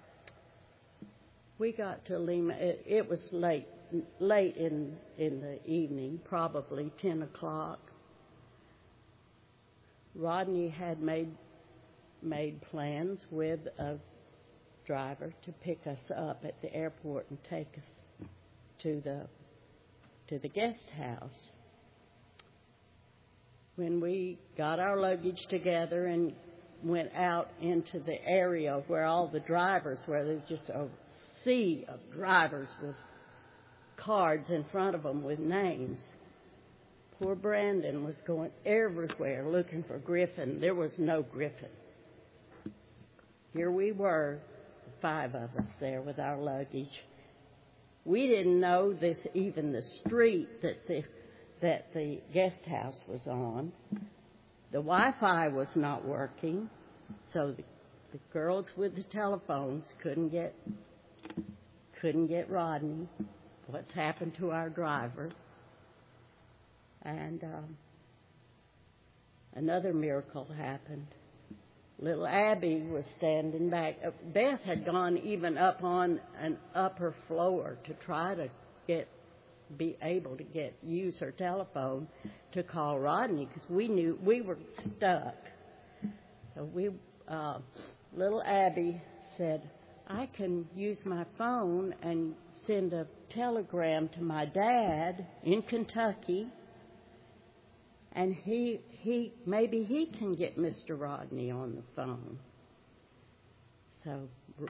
we got to Lima. It, it was late late in in the evening, probably ten o'clock. Rodney had made made plans with a driver to pick us up at the airport and take us to the to the guest house. When we got our luggage together and went out into the area where all the drivers were, there was just a sea of drivers with cards in front of them with names. Poor Brandon was going everywhere looking for Griffin. There was no Griffin. Here we were, five of us there with our luggage. We didn't know this, even the street that the that the guest house was on. The Wi-Fi was not working, so the, the girls with the telephones couldn't get couldn't get Rodney. What's happened to our driver? And um, another miracle happened. Little Abby was standing back. Beth had gone even up on an upper floor to try to get, be able to get, use her telephone to call Rodney because we knew we were stuck. So we, uh, little Abby said, I can use my phone and send a telegram to my dad in Kentucky. And he, he, maybe he can get Mister Rodney on the phone. So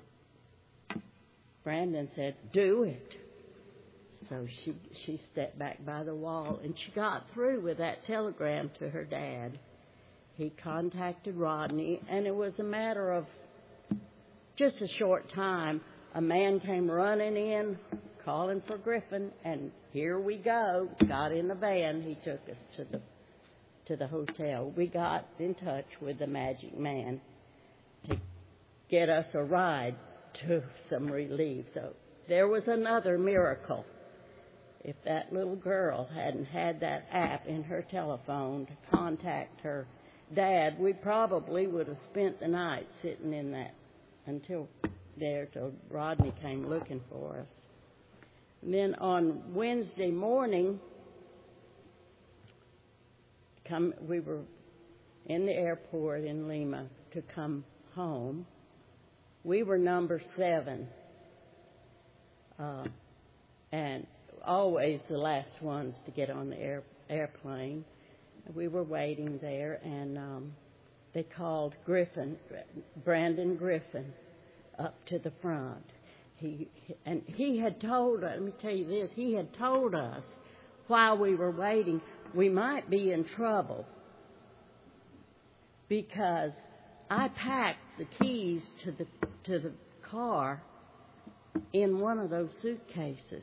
Brandon said, do it. So she, she stepped back by the wall and she got through with that telegram to her dad. He contacted Rodney, and it was a matter of just a short time. A man came running in, calling for Griffin, and here we go. Got in the van. He took us to the to the hotel. We got in touch with the magic man to get us a ride to some relief. So there was another miracle. If that little girl hadn't had that app in her telephone to contact her dad, we probably would have spent the night sitting in that until there till Rodney came looking for us. And then on Wednesday morning, Come, we were in the airport in Lima to come home. We were number seven, uh, and always the last ones to get on the air, airplane. We were waiting there, and um, they called Griffin, Brandon Griffin, up to the front. He and he had told us. Let me tell you this. He had told us while we were waiting, we might be in trouble because I packed the keys to the to the car in one of those suitcases,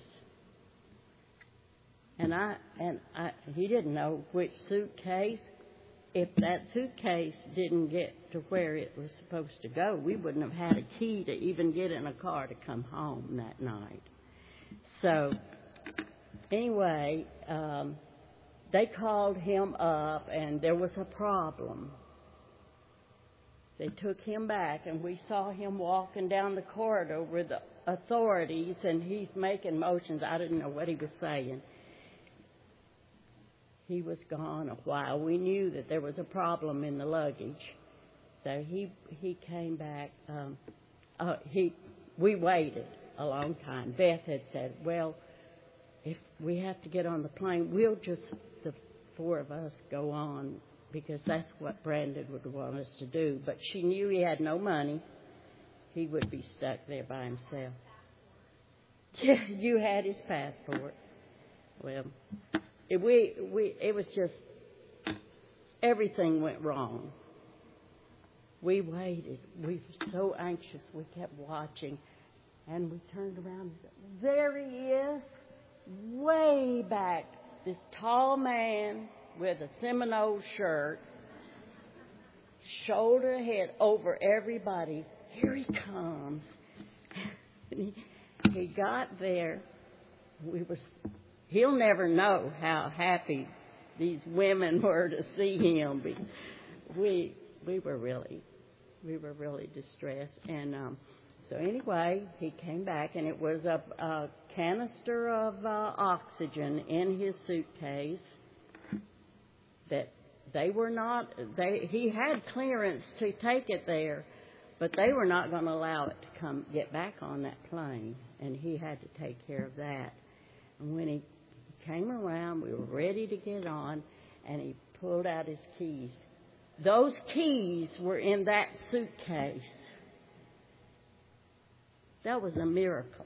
and I and I he didn't know which suitcase. If that suitcase didn't get to where it was supposed to go, we wouldn't have had a key to even get in a car to come home that night. So anyway. Um, They called him up, and there was a problem. They took him back, and we saw him walking down the corridor with the authorities, and he's making motions. I didn't know what he was saying. He was gone a while. We knew that there was a problem in the luggage. So he he came back. Um, uh, he we waited a long time. Beth had said, well, if we have to get on the plane, we'll just, the four of us, go on, because that's what Brandon would want us to do. But she knew he had no money. He would be stuck there by himself. You had his passport. well, it, we we it was just everything went wrong. We waited. We were so anxious. We kept watching, and we turned around. There he is, way back. This tall man with a Seminole shirt, shoulder head over everybody. Here he comes. And he, he got there. We were. He'll never know how happy these women were to see him. We we were really we were really distressed. And um, so anyway, he came back, and it was a, a canister of uh, oxygen in his suitcase that they were not. They he had clearance to take it there, but they were not going to allow it to come get back on that plane, and he had to take care of that. And when he came around, we were ready to get on, and he pulled out his keys. Those keys were in that suitcase. That was a miracle.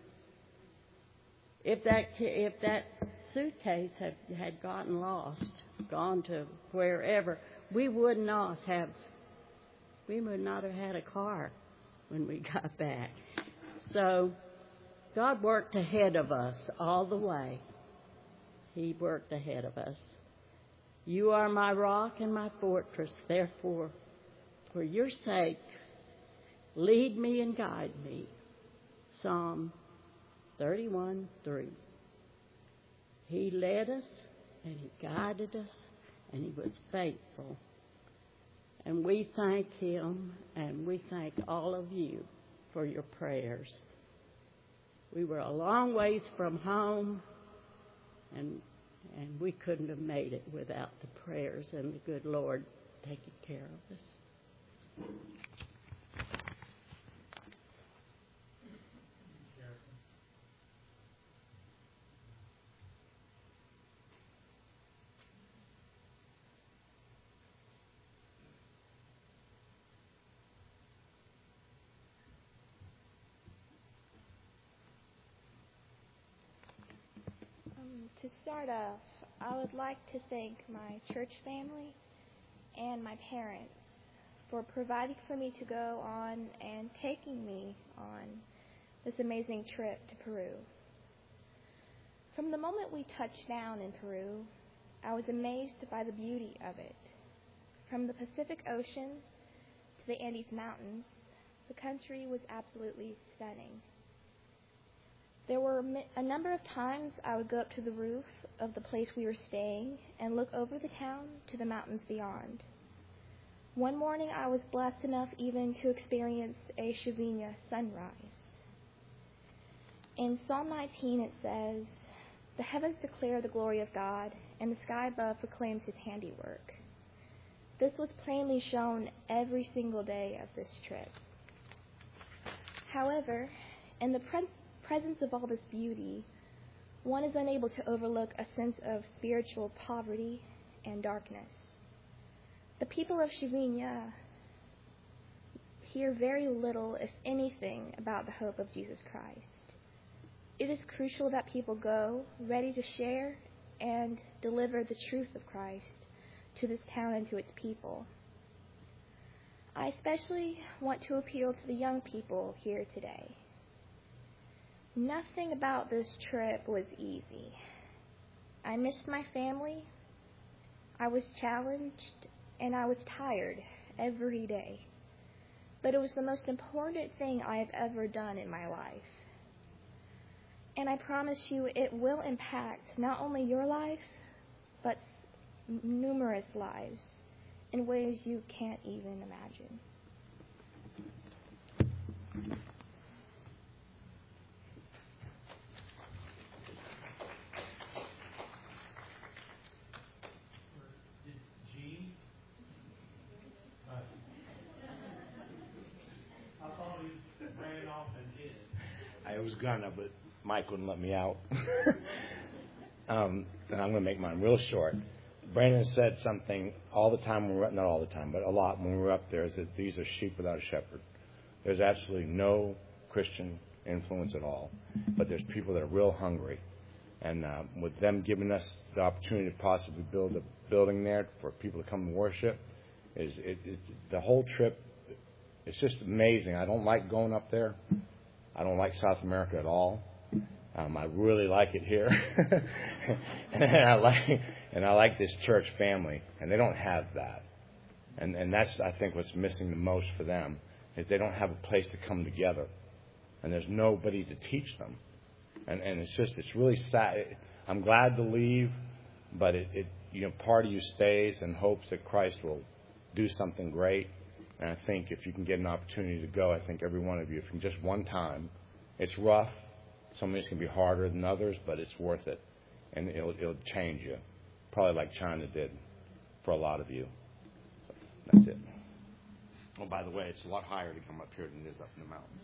If that if that suitcase had, had gotten lost, gone to wherever, we would not have we would not have had a car when we got back. So God worked ahead of us all the way. He worked ahead of us. You are my rock and my fortress. Therefore, for your sake, lead me and guide me. Psalm thirty-one three. He led us and he guided us and he was faithful. And we thank him and we thank all of you for your prayers. We were a long ways from home, and and we couldn't have made it without the prayers and the good Lord taking care of us. To start off, I would like to thank my church family and my parents for providing for me to go on and taking me on this amazing trip to Peru. From the moment we touched down in Peru, I was amazed by the beauty of it. From the Pacific Ocean to the Andes Mountains, the country was absolutely stunning. There were a number of times I would go up to the roof of the place we were staying and look over the town to the mountains beyond. One morning I was blessed enough even to experience a Chuvina sunrise. In Psalm nineteen it says, "The heavens declare the glory of God, and the sky above proclaims his handiwork." This was plainly shown every single day of this trip. However, in the presence presence of all this beauty, one is unable to overlook a sense of spiritual poverty and darkness. The people of Chuvina hear very little, if anything, about the hope of Jesus Christ. It is crucial that people go ready to share and deliver the truth of Christ to this town and to its people. I especially want to appeal to the young people here today. Nothing about this trip was easy. I missed my family, I was challenged, and I was tired every day. But it was the most important thing I have ever done in my life. And I promise you it will impact not only your life, but numerous lives in ways you can't even imagine. I was gonna, but Mike wouldn't let me out. um, and I'm gonna make mine real short. Brandon said something all the time when we were, not all the time, but a lot when we were up there, is that these are sheep without a shepherd. There's absolutely no Christian influence at all, but there's people that are real hungry. And uh, with them giving us the opportunity to possibly build a building there for people to come and worship, is it, it's, the whole trip, it's just amazing. I don't like going up there. I don't like South America at all. Um, I really like it here. and I like and I like this church family, and they don't have that. And and that's, I think, what's missing the most for them, is they don't have a place to come together, and there's nobody to teach them. And and it's just, it's really sad. I'm glad to leave, but it, it you know, part of you stays and hopes that Christ will do something great. And I think if you can get an opportunity to go, I think every one of you, if you can just one time, it's rough. Some of it's going to be harder than others, but it's worth it. And it'll, it'll change you, probably like China did for a lot of you. So that's it. Oh, by the way, it's a lot higher to come up here than it is up in the mountains.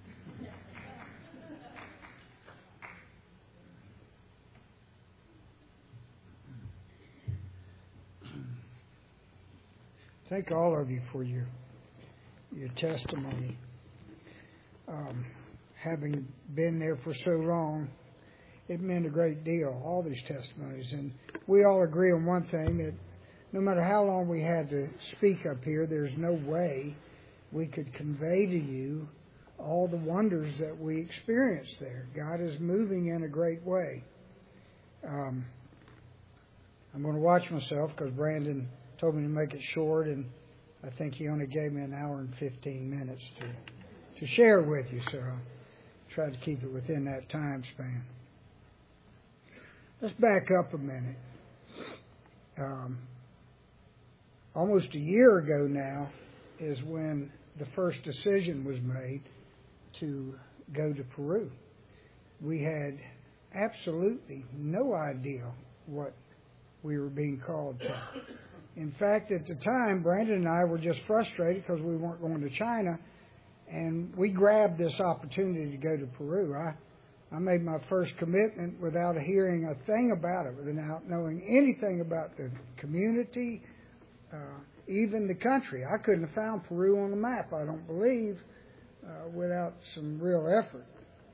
Thank all of you for your your testimony. Um, having been there for so long, it meant a great deal, all these testimonies. And we all agree on one thing, that no matter how long we had to speak up here, there's no way we could convey to you all the wonders that we experienced there. God is moving in a great way. Um, I'm going to watch myself because Brandon told me to make it short, and I think he only gave me an hour and fifteen minutes to to share with you, so I'll try to keep it within that time span. Let's back up a minute. Um, almost a year ago now is when the first decision was made to go to Peru. We had absolutely no idea what we were being called to. In fact, at the time, Brandon and I were just frustrated because we weren't going to China, and we grabbed this opportunity to go to Peru. I, I made my first commitment without hearing a thing about it, without knowing anything about the community, uh, even the country. I couldn't have found Peru on the map, I don't believe, uh, without some real effort.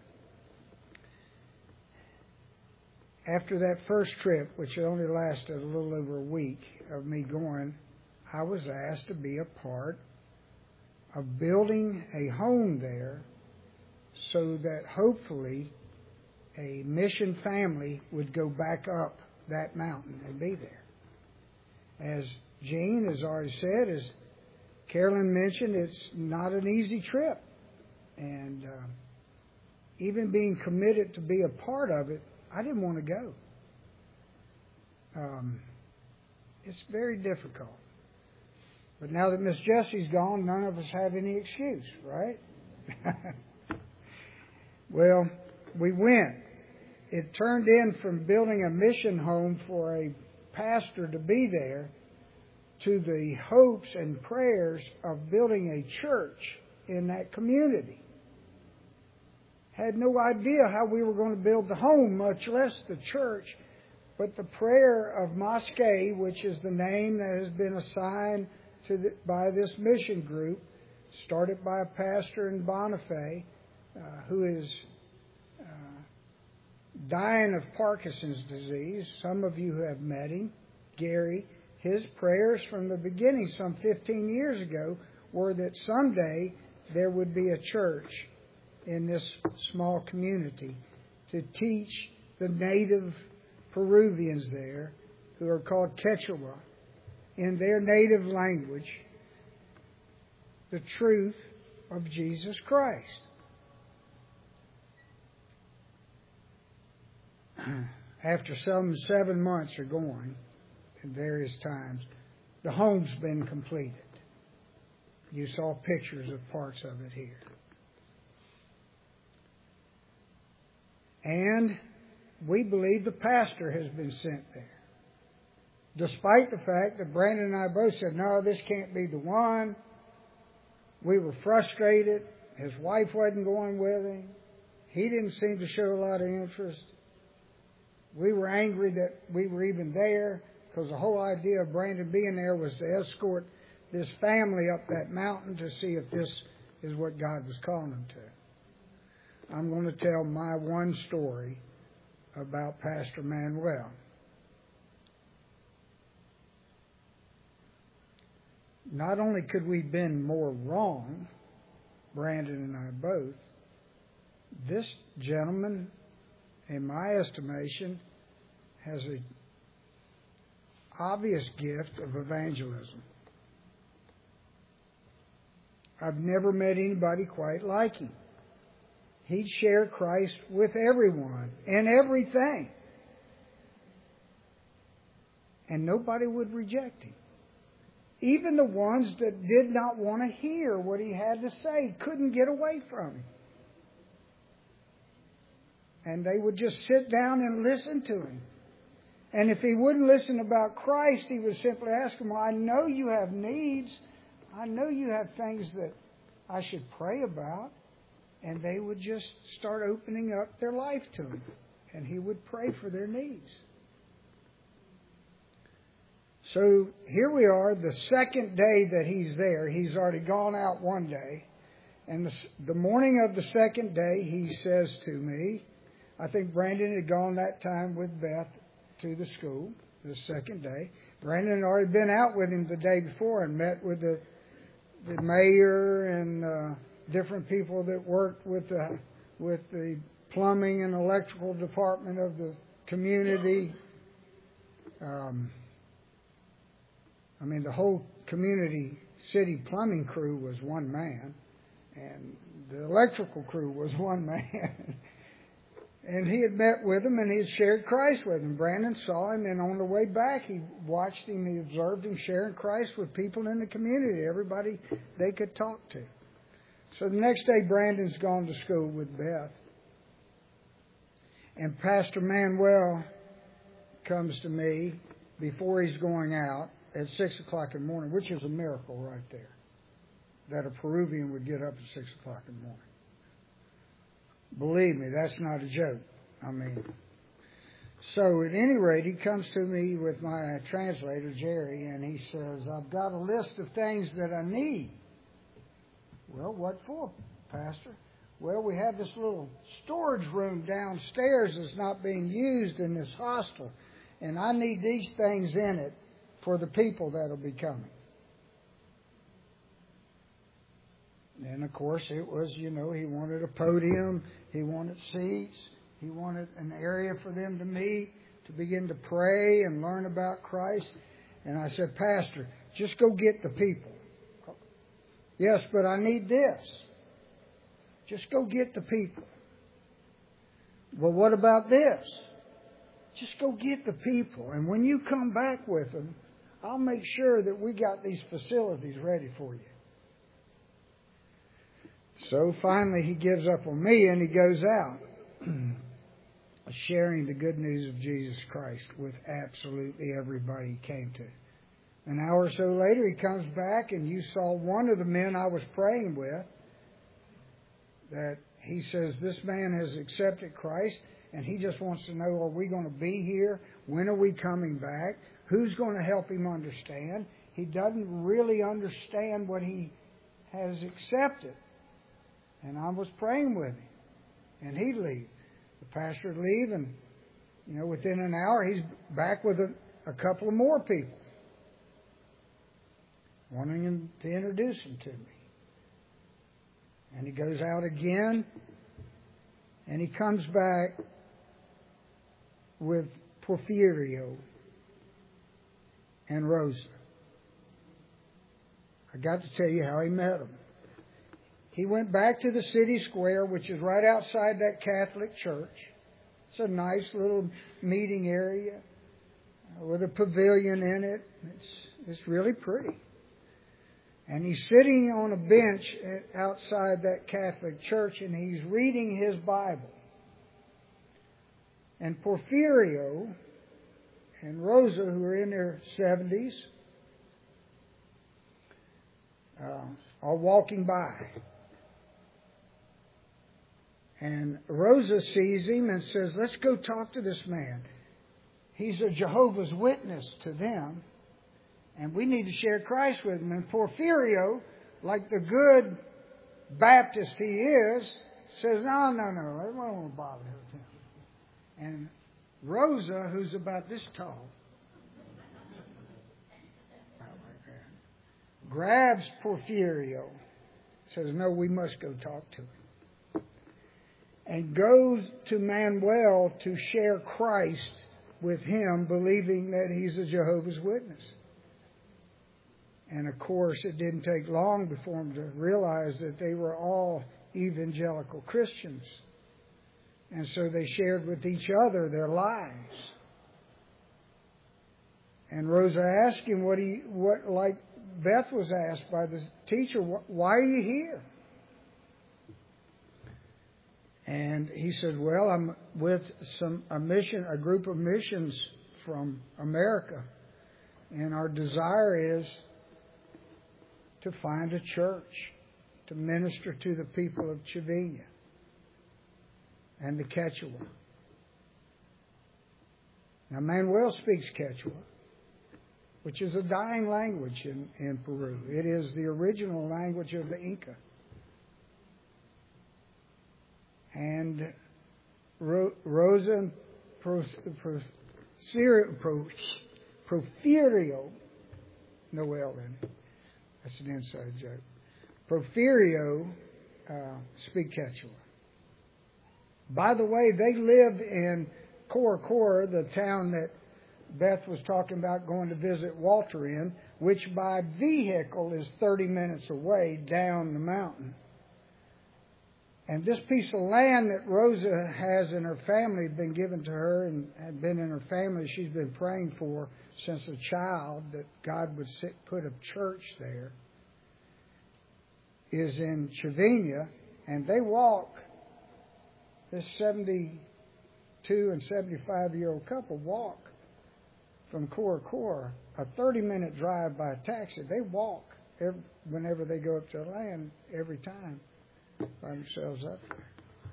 After that first trip, which only lasted a little over a week of me going, I was asked to be a part of building a home there so that hopefully a mission family would go back up that mountain and be there. As Jean has already said, as Carolyn mentioned, it's not an easy trip. And uh, even being committed to be a part of it, I didn't want to go. Um, it's very difficult. But now that Miss Jessie's gone, none of us have any excuse, right? Well, we went. It turned in from building a mission home for a pastor to be there to the hopes and prayers of building a church in that community. Had no idea how we were going to build the home, much less the church. But the prayer of Mosque, which is the name that has been assigned to the, by this mission group, started by a pastor in Bonifay, uh, who is uh, dying of Parkinson's disease. Some of you have met him, Gary. His prayers from the beginning, some fifteen years ago, were that someday there would be a church in this small community to teach the native Peruvians there, who are called Quechua, in their native language, the truth of Jesus Christ. After some seven months of going at various times, the home's been completed. You saw pictures of parts of it here. And we believe the pastor has been sent there. Despite the fact that Brandon and I both said, no, this can't be the one. We were frustrated. His wife wasn't going with him. He didn't seem to show a lot of interest. We were angry that we were even there, because the whole idea of Brandon being there was to escort this family up that mountain to see if this is what God was calling them to. I'm going to tell my one story about Pastor Manuel. Not only could we have been more wrong, Brandon and I both, this gentleman, in my estimation, has an obvious gift of evangelism. I've never met anybody quite like him. He'd share Christ with everyone and everything. And nobody would reject him. Even the ones that did not want to hear what he had to say couldn't get away from him. And they would just sit down and listen to him. And if he wouldn't listen about Christ, he would simply ask him, well, I know you have needs. I know you have things that I should pray about. And they would just start opening up their life to him. And he would pray for their needs. So here we are, the second day that he's there. He's already gone out one day. And the, the morning of the second day, he says to me, I think Brandon had gone that time with Beth to the school, the second day. Brandon had already been out with him the day before and met with the, the mayor and uh, different people that worked with the, with the plumbing and electrical department of the community. Um, I mean, the whole community city plumbing crew was one man, and the electrical crew was one man. And he had met with him, and he had shared Christ with him. Brandon saw him, and on the way back, he watched him, he observed him sharing Christ with people in the community, everybody they could talk to. So the next day, Brandon's gone to school with Beth. And Pastor Manuel comes to me before he's going out at six o'clock in the morning, which is a miracle right there, that a Peruvian would get up at six o'clock in the morning. Believe me, that's not a joke. I mean, so at any rate, he comes to me with my translator, Jerry, and he says, I've got a list of things that I need. Well, what for, Pastor? Well, we have this little storage room downstairs that's not being used in this hostel, and I need these things in it for the people that'll be coming. And, of course, it was, you know, he wanted a podium, he wanted seats, he wanted an area for them to meet, to begin to pray and learn about Christ. And I said, Pastor, just go get the people. Yes, but I need this. Just go get the people. Well, what about this? Just go get the people. And when you come back with them, I'll make sure that we got these facilities ready for you. So finally he gives up on me and he goes out sharing the good news of Jesus Christ with absolutely everybody he came to. An hour or so later he comes back, and you saw one of the men I was praying with, that he says this man has accepted Christ and he just wants to know, are we going to be here? When are we coming back? Who's going to help him understand? He doesn't really understand what he has accepted. And I was praying with him. And he'd leave. The pastor would leave, and, you know, within an hour, he's back with a, a couple of more people, wanting him to introduce him to me. And he goes out again, and he comes back with Porfirio and Rosa. I got to tell you how he met them. He went back to the city square, which is right outside that Catholic church. It's a nice little meeting area with a pavilion in it. It's, it's really pretty. And he's sitting on a bench outside that Catholic church, and he's reading his Bible. And Porfirio and Rosa, who are in their seventies, uh, are walking by. And Rosa sees him and says, let's go talk to this man. He's a Jehovah's Witness to them, and we need to share Christ with him. And Porfirio, like the good Baptist he is, says, no, no, no, I don't want to bother with him. And Rosa, who's about this tall, grabs Porfirio, says, no, we must go talk to him, and goes to Manuel to share Christ with him, believing that he's a Jehovah's Witness. And of course, it didn't take long before him to realize that they were all evangelical Christians. And so they shared with each other their lives. And Rosa asked him what he, what, like Beth was asked by the teacher, why are you here? And he said, well, I'm with some a mission, a group of missions from America, and our desire is to find a church to minister to the people of Chivigna and the Quechua. Now, Manuel speaks Quechua, which is a dying language in, in Peru. It is the original language of the Inca. And Ro- Rosa and Pro, Pro, Pro, Porfirio, no L in it. That's an inside joke. Porfirio uh, speak Quechua. By the way, they live in Cora Cora, the town that Beth was talking about going to visit Walter in, which by vehicle is thirty minutes away down the mountain. And this piece of land that Rosa has in her family been given to her and had been in her family, she's been praying for since a child, that God would sit, put a church there, is in Chivigna, and they walk, this seventy-two and seventy-five-year-old couple walk from Cora Cora, a thirty-minute drive by taxi. They walk every, whenever they go up to the land every time, by themselves up there.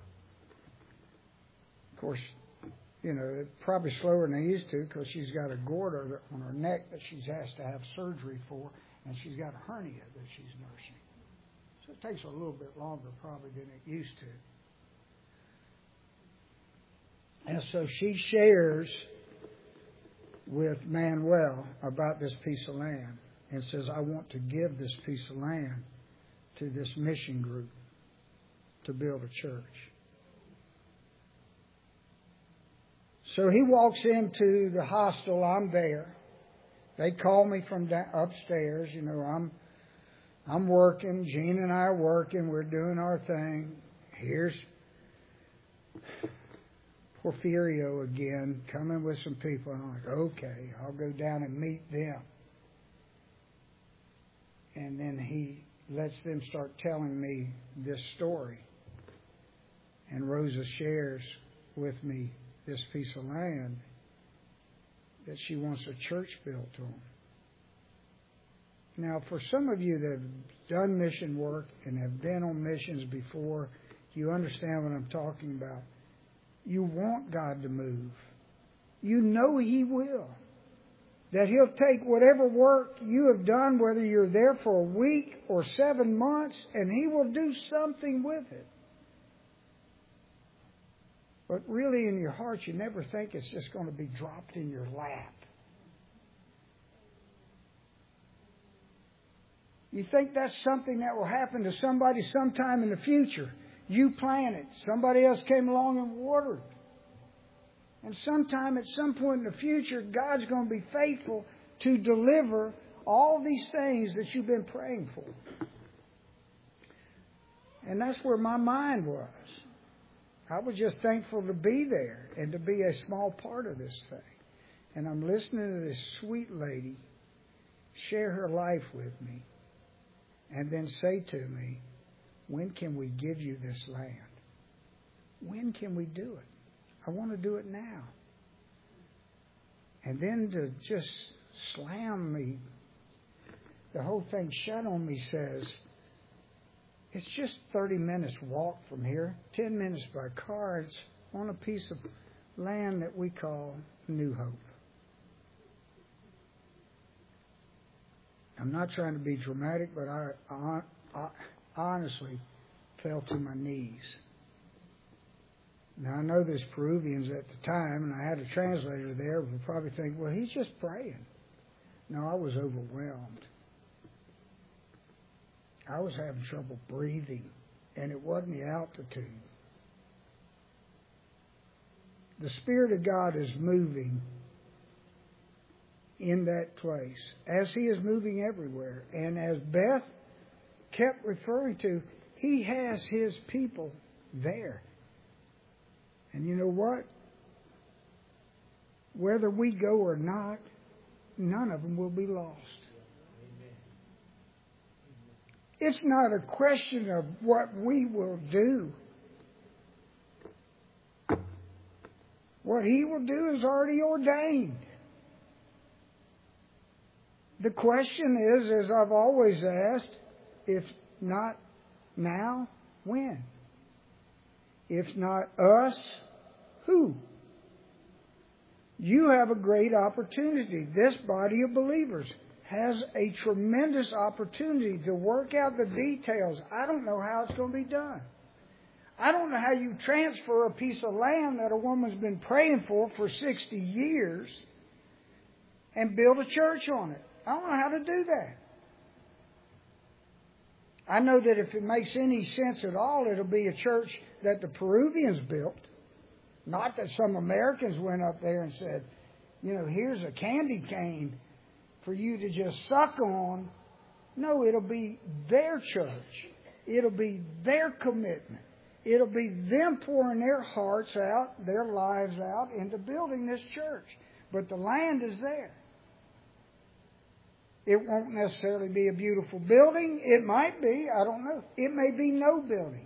Of course, you know, it's probably slower than they used to because she's got a goiter on her neck that she has to have surgery for, and she's got a hernia that she's nursing. So it takes a little bit longer probably than it used to. And so she shares with Manuel about this piece of land and says, I want to give this piece of land to this mission group to build a church. So he walks into the hostel. I'm there. They call me from da- upstairs. You know, I'm I'm working. Gene and I are working. We're doing our thing. Here's Porfirio again, coming with some people. And I'm like, okay, I'll go down and meet them. And then he lets them start telling me this story. And Rosa shares with me this piece of land that she wants a church built on. Now, for some of you that have done mission work and have been on missions before, you understand what I'm talking about. You want God to move. You know He will. That He'll take whatever work you have done, whether you're there for a week or seven months, and He will do something with it. But really in your heart, you never think it's just going to be dropped in your lap. You think that's something that will happen to somebody sometime in the future. You planted. Somebody else came along and watered. And sometime at some point in the future, God's going to be faithful to deliver all these things that you've been praying for. And that's where my mind was. I was just thankful to be there and to be a small part of this thing. And I'm listening to this sweet lady share her life with me and then say to me, when can we give you this land? When can we do it? I want to do it now. And then to just slam me, the whole thing shut on me says, it's just thirty minutes walk from here, ten minutes by car. It's on a piece of land that we call New Hope. I'm not trying to be dramatic, but I, I, I honestly fell to my knees. Now, I know there's Peruvians at the time, and I had a translator there, would probably think, well, he's just praying. No, I was overwhelmed. I was having trouble breathing, and it wasn't the altitude. The Spirit of God is moving in that place, as He is moving everywhere. And as Beth kept referring to, He has His people there. And you know what? Whether we go or not, none of them will be lost. It's not a question of what we will do. What He will do is already ordained. The question is, as I've always asked, if not now, when? If not us, who? You have a great opportunity. This body of believers has a tremendous opportunity to work out the details. I don't know how it's going to be done. I don't know how you transfer a piece of land that a woman's been praying for for sixty years and build a church on it. I don't know how to do that. I know that if it makes any sense at all, it'll be a church that the Peruvians built. Not that some Americans went up there and said, you know, here's a candy cane for you to just suck on. No, it'll be their church. It'll be their commitment. It'll be them pouring their hearts out, their lives out into building this church. But the land is there. It won't necessarily be a beautiful building. It might be. I don't know. It may be no building.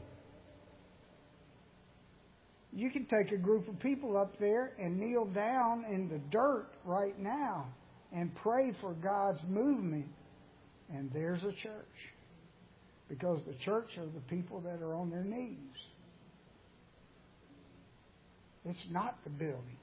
You can take a group of people up there and kneel down in the dirt right now and pray for God's movement. And there's a church. Because the church are the people that are on their knees. It's not the building.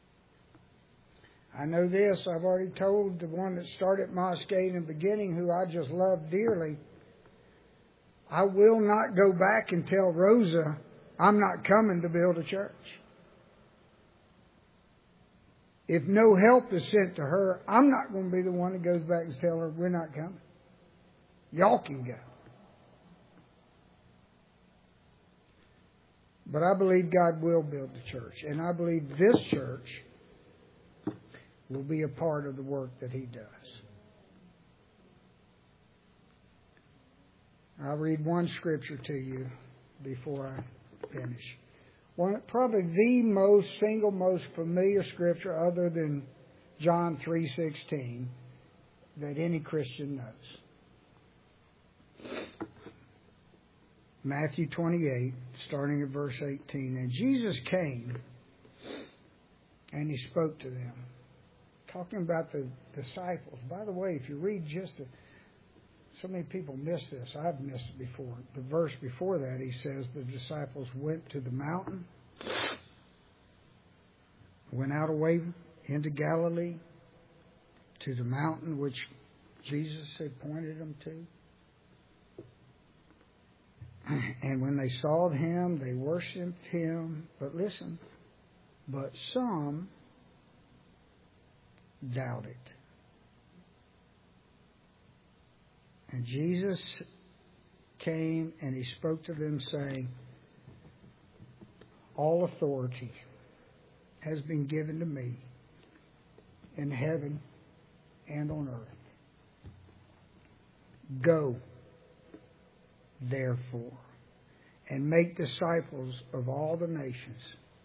I know this. I've already told the one that started Moscade in the beginning, who I just love dearly, I will not go back and tell Rosa I'm not coming to build a church. If no help is sent to her, I'm not going to be the one that goes back and tell her we're not coming. Y'all can go. But I believe God will build the church. And I believe this church will be a part of the work that He does. I'll read one scripture to you before I finish. One, probably the most, single most familiar scripture other than John three sixteen that any Christian knows. Matthew twenty-eight, starting at verse eighteen. And Jesus came and He spoke to them. Talking about the disciples. By the way, if you read just a, so many people miss this. I've missed it before. The verse before that, He says the disciples went to the mountain, went out away into Galilee, to the mountain which Jesus had pointed them to. And when they saw Him, they worshipped Him. But listen, but some doubted. And Jesus came and He spoke to them, saying, all authority has been given to me in heaven and on earth. Go, therefore, and make disciples of all the nations,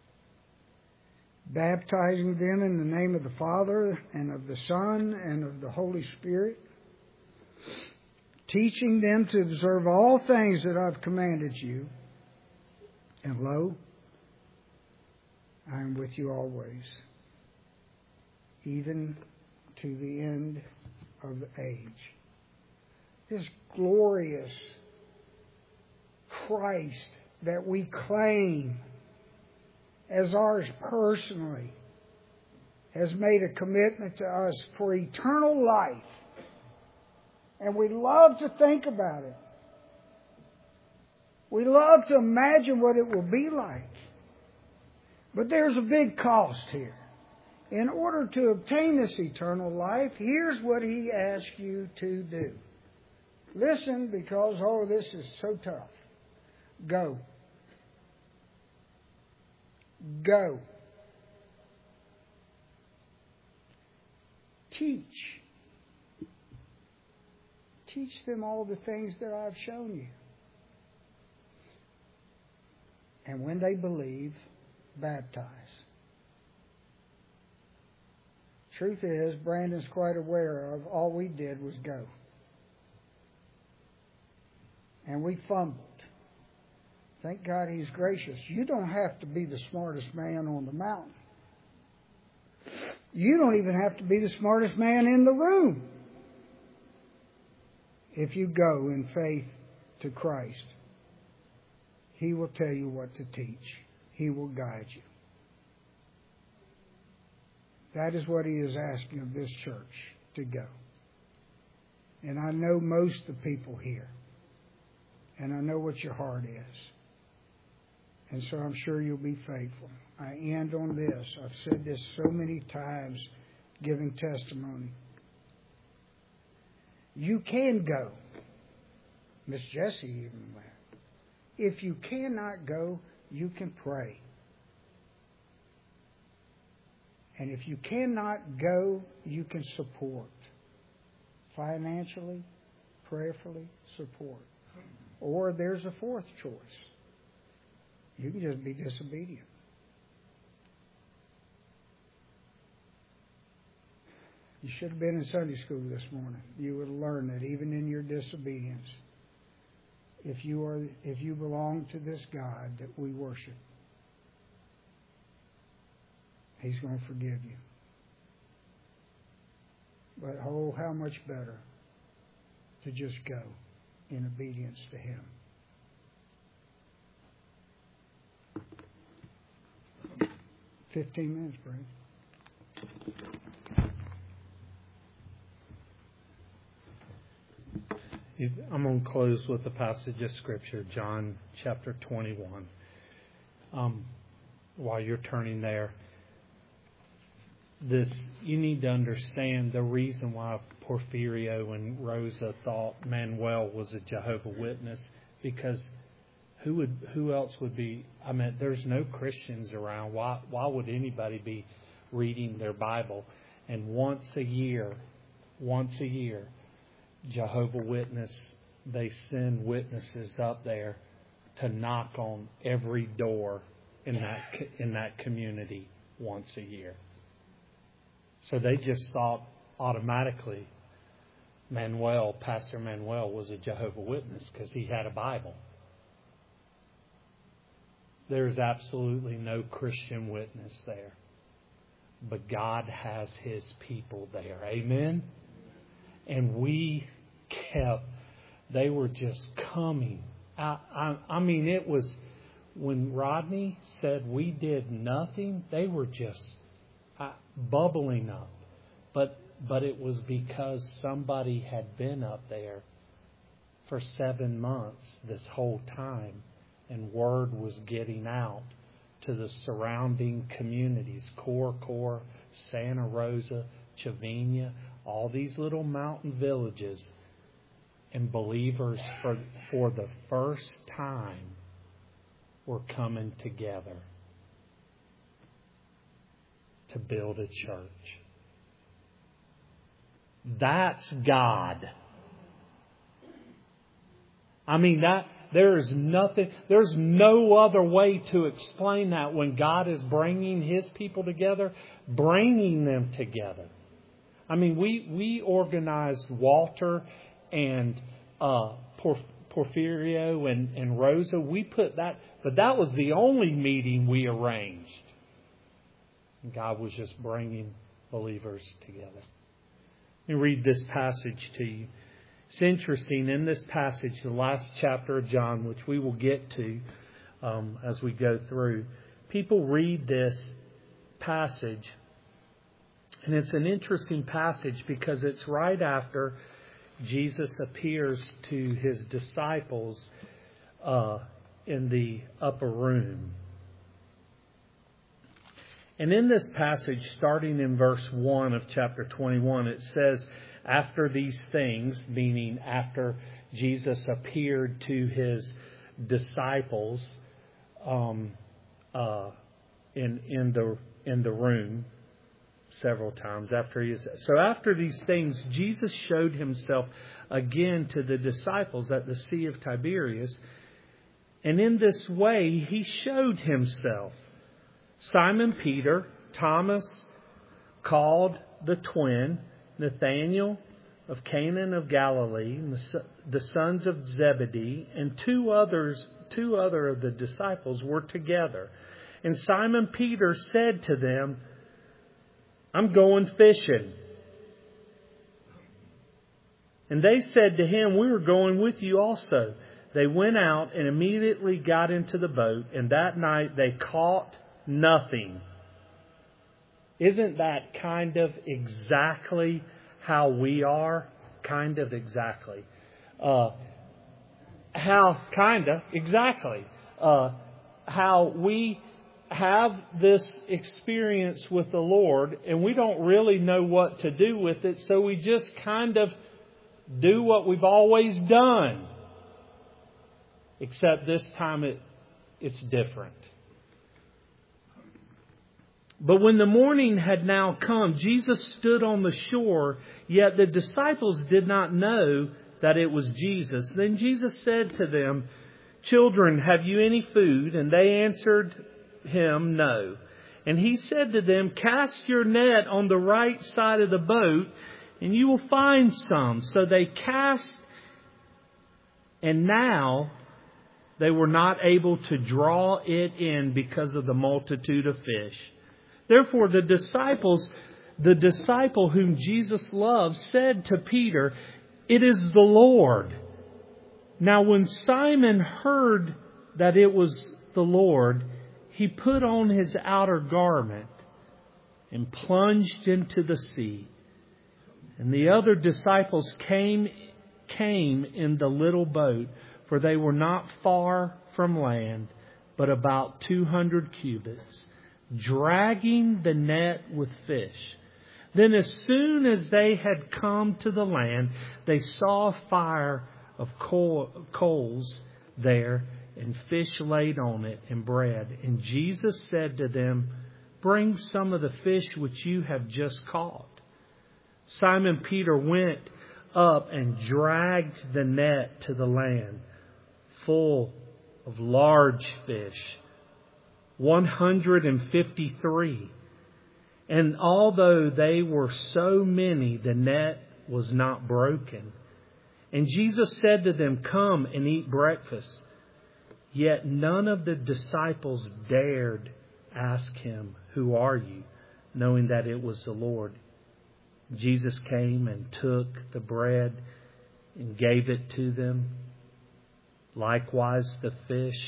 baptizing them in the name of the Father and of the Son and of the Holy Spirit, teaching them to observe all things that I've commanded you. And lo, I am with you always, even to the end of the age. This glorious Christ that we claim as ours personally has made a commitment to us for eternal life. And we love to think about it. We love to imagine what it will be like. But there's a big cost here. In order to obtain this eternal life, here's what He asks you to do. Listen, because, oh, this is so tough. Go. Go. Teach. Teach them all the things that I've shown you. And when they believe, baptize. Truth is, Brandon's quite aware of all we did was go. And we fumbled. Thank God He's gracious. You don't have to be the smartest man on the mountain. You don't even have to be the smartest man in the room. If you go in faith to Christ, He will tell you what to teach. He will guide you. That is what He is asking of this church, to go. And I know most of the people here. And I know what your heart is. And so I'm sure you'll be faithful. I end on this. I've said this so many times, giving testimony. You can go. Miss Jessie even went. If you cannot go, you can pray. And if you cannot go, you can support. Financially, prayerfully, support. Or there's a fourth choice. You can just be disobedient. You should have been in Sunday school this morning. You would have learned that even in your disobedience, if you are, if you belong to this God that we worship, He's going to forgive you. But oh, how much better to just go in obedience to Him. Fifteen minutes, Brad. I'm going to close with a passage of Scripture, John chapter twenty-one. Um, while you're turning there, this you need to understand the reason why Porfirio and Rosa thought Manuel was a Jehovah's Witness, because who would who else would be? I mean, there's no Christians around. Why why would anybody be reading their Bible? And once a year, once a year, Jehovah's Witness, they send witnesses up there to knock on every door in that in that community once a year. So they just thought automatically Manuel, Pastor Manuel, was a Jehovah's Witness because he had a Bible. There's absolutely no Christian witness there. But God has His people there. Amen? And we kept, they were just coming. I, I, I mean, it was, when Rodney said we did nothing, they were just uh, bubbling up. But but it was because somebody had been up there for seven months this whole time, and word was getting out to the surrounding communities, Cor Cor, Santa Rosa, Chavinia, all these little mountain villages, and believers for for the first time were coming together to build a church. That's God. I mean, that there is nothing, there's no other way to explain that when God is bringing His people together, bringing them together. I mean, we, we organized Walter and uh, Porf- Porfirio and, and Rosa. We put that, but that was the only meeting we arranged. And God was just bringing believers together. Let me read this passage to you. It's interesting, in this passage, the last chapter of John, which we will get to um, as we go through, people read this passage, and it's an interesting passage because it's right after Jesus appears to His disciples uh, in the upper room. And in this passage, starting in verse one of chapter twenty-one, it says, after these things, meaning after Jesus appeared to his disciples um, uh, in in the in the room several times. After he is, so after these things, Jesus showed himself again to the disciples at the Sea of Tiberias, and in this way he showed himself. Simon Peter, Thomas, called the twin, Nathanael of Cana of Galilee, and the, the sons of Zebedee, and two others, two other of the disciples were together. And Simon Peter said to them, I'm going fishing. And they said to him, we are going with you also. They went out and immediately got into the boat, and that night they caught nothing. Isn't that kind of exactly how we are? Kind of exactly. Uh, how, kind of, exactly. Uh, how we have this experience with the Lord and we don't really know what to do with it, so we just kind of do what we've always done. Except this time it it's different. But when the morning had now come, Jesus stood on the shore, yet the disciples did not know that it was Jesus. Then Jesus said to them, children, have you any food? And they answered him, no. And he said to them, cast your net on the right side of the boat, and you will find some. So they cast, and now they were not able to draw it in because of the multitude of fish. Therefore, the disciples, the disciple whom Jesus loved, said to Peter, it is the Lord. Now, when Simon heard that it was the Lord, he put on his outer garment and plunged into the sea. And the other disciples came, came in the little boat, for they were not far from land, but about two hundred cubits, dragging the net with fish. Then as soon as they had come to the land, they saw a fire of coals there, and fish laid on it, and bread. And Jesus said to them, bring some of the fish which you have just caught. Simon Peter went up and dragged the net to the land, full of large fish, one hundred fifty-three. And although they were so many, the net was not broken. And Jesus said to them, come and eat breakfast. Yet none of the disciples dared ask him, who are you? Knowing that it was the Lord. Jesus came and took the bread and gave it to them. Likewise the fish.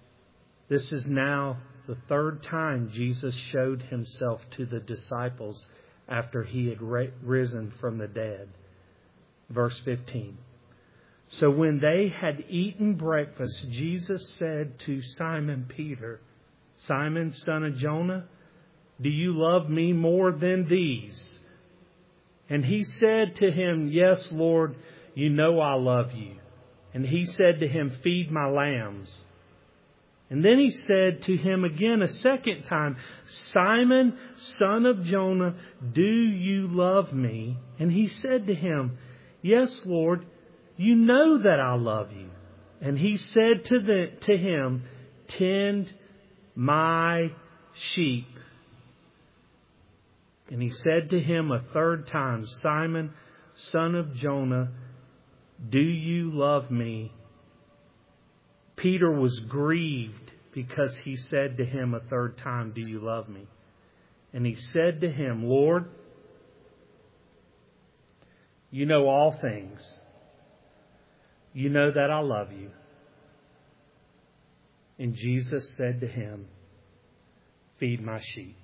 This is now the third time Jesus showed himself to the disciples after he had risen from the dead. Verse fifteen. So when they had eaten breakfast, Jesus said to Simon Peter, Simon, son of Jonah, do you love me more than these? And he said to him, yes, Lord, you know I love you. And he said to him, feed my lambs. And then he said to him again a second time, Simon, son of Jonah, do you love me? And he said to him, yes, Lord, you know that I love you. And he said to the, to him, tend my sheep. And he said to him a third time, Simon, son of Jonah, do you love me? Peter was grieved because he said to him a third time, do you love me? And he said to him, Lord, you know all things. You know that I love you. And Jesus said to him, feed my sheep.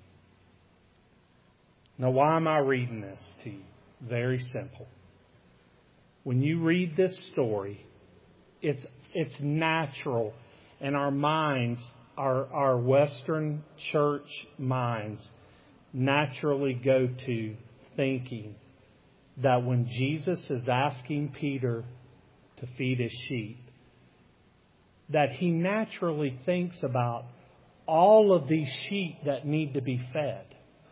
Now, why am I reading this to you? Very simple. When you read this story, it's it's natural in our minds, our, our Western church minds, naturally go to thinking that when Jesus is asking Peter to feed his sheep, that he naturally thinks about all of these sheep that need to be fed.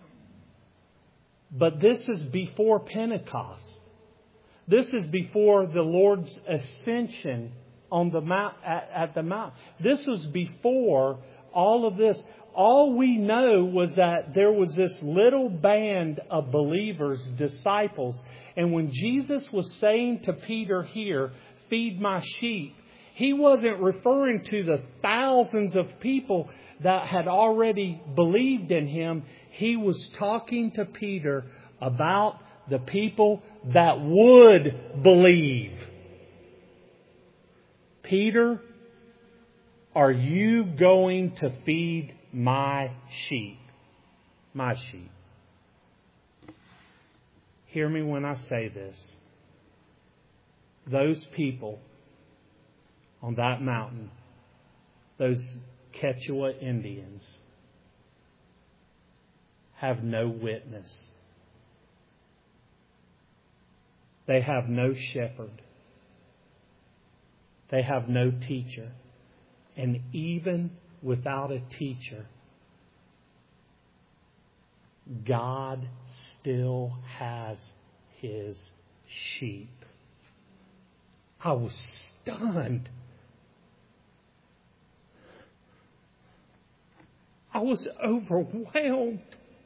But this is before Pentecost. This is before the Lord's ascension on the mount, at, at the mount. This was before all of this. All we know was that there was this little band of believers, disciples. And when Jesus was saying to Peter here, feed my sheep, He wasn't referring to the thousands of people that had already believed in Him. He was talking to Peter about the people that would believe. Peter, are you going to feed my sheep? My sheep. Hear me when I say this. Those people on that mountain, those Quechua Indians, have no witness. They have no shepherd. They have no teacher. And even without a teacher, God still has His sheep. I was stunned. I was overwhelmed.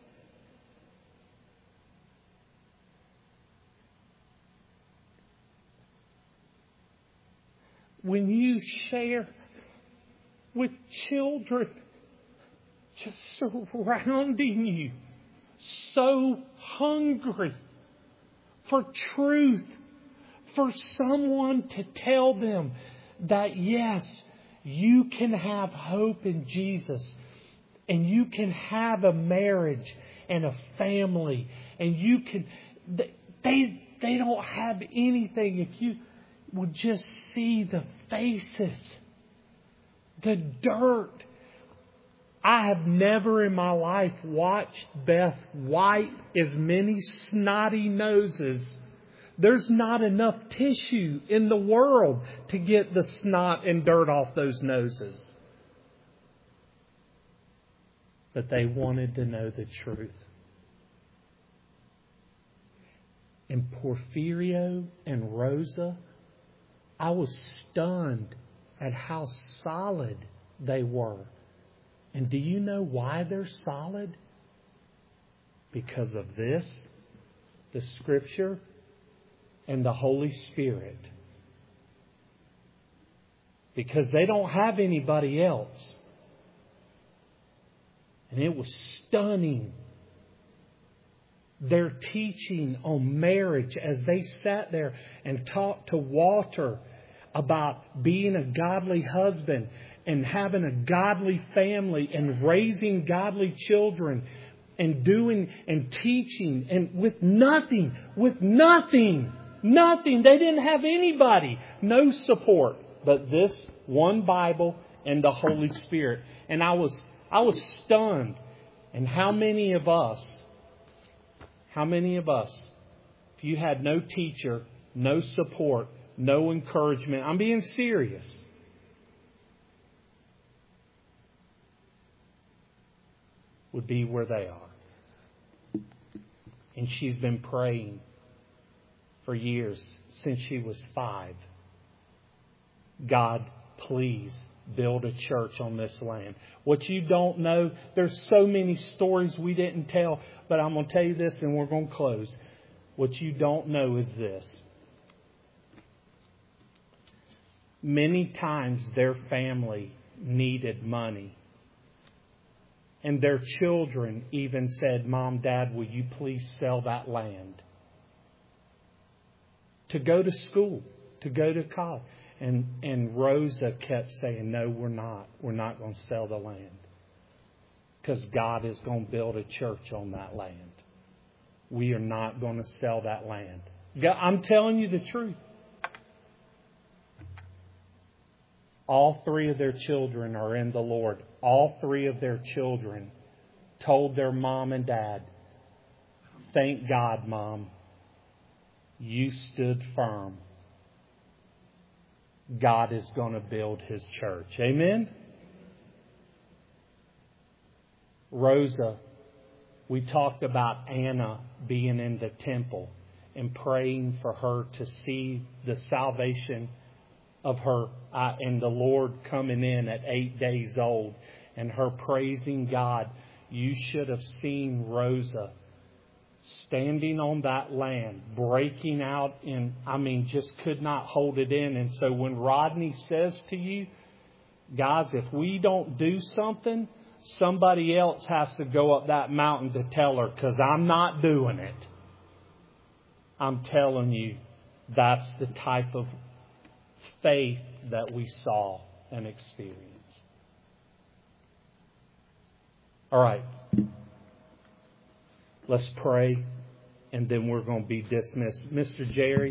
When you share with children just surrounding you, so hungry for truth, for someone to tell them that yes, you can have hope in Jesus, and you can have a marriage and a family, and you can, they, they don't have anything. If you would just see the faces, the dirt. I have never in my life watched Beth wipe as many snotty noses. There's not enough tissue in the world to get the snot and dirt off those noses. But they wanted to know the truth. And Porfirio and Rosa, I was stunned at how solid they were. And do you know why they're solid? Because of this, the Scripture, and the Holy Spirit. Because they don't have anybody else. And it was stunning. Their teaching on marriage as they sat there and talked to Walter about being a godly husband and having a godly family and raising godly children and doing and teaching and with nothing, with nothing, nothing. They didn't have anybody, no support, but this one Bible and the Holy Spirit. And I was, I was stunned. And how many of us, how many of us, if you had no teacher, no support, no encouragement, I'm being serious, would be where they are. And she's been praying for years, since she was five. God, please build a church on this land. What you don't know, there's so many stories we didn't tell, but I'm going to tell you this and we're going to close. What you don't know is this. Many times their family needed money. And their children even said, Mom, Dad, will you please sell that land? To go to school, to go to college. And, and Rosa kept saying, no, we're not. We're not going to sell the land. Because God is going to build a church on that land. We are not going to sell that land. I'm telling you the truth. All three of their children are in the Lord. All three of their children told their mom and dad, "Thank God, Mom, you stood firm. God is going to build His church." Amen? Rosa, we talked about Anna being in the temple and praying for her to see the salvation of her uh, and the Lord coming in at eight days old and her praising God. You should have seen Rosa standing on that land, breaking out in, I mean, just could not hold it in. And so when Rodney says to you, guys, if we don't do something, somebody else has to go up that mountain to tell her, because I'm not doing it. I'm telling you, that's the type of faith that we saw and experienced. All right. Let's pray, and then we're going to be dismissed. Mister Jerry.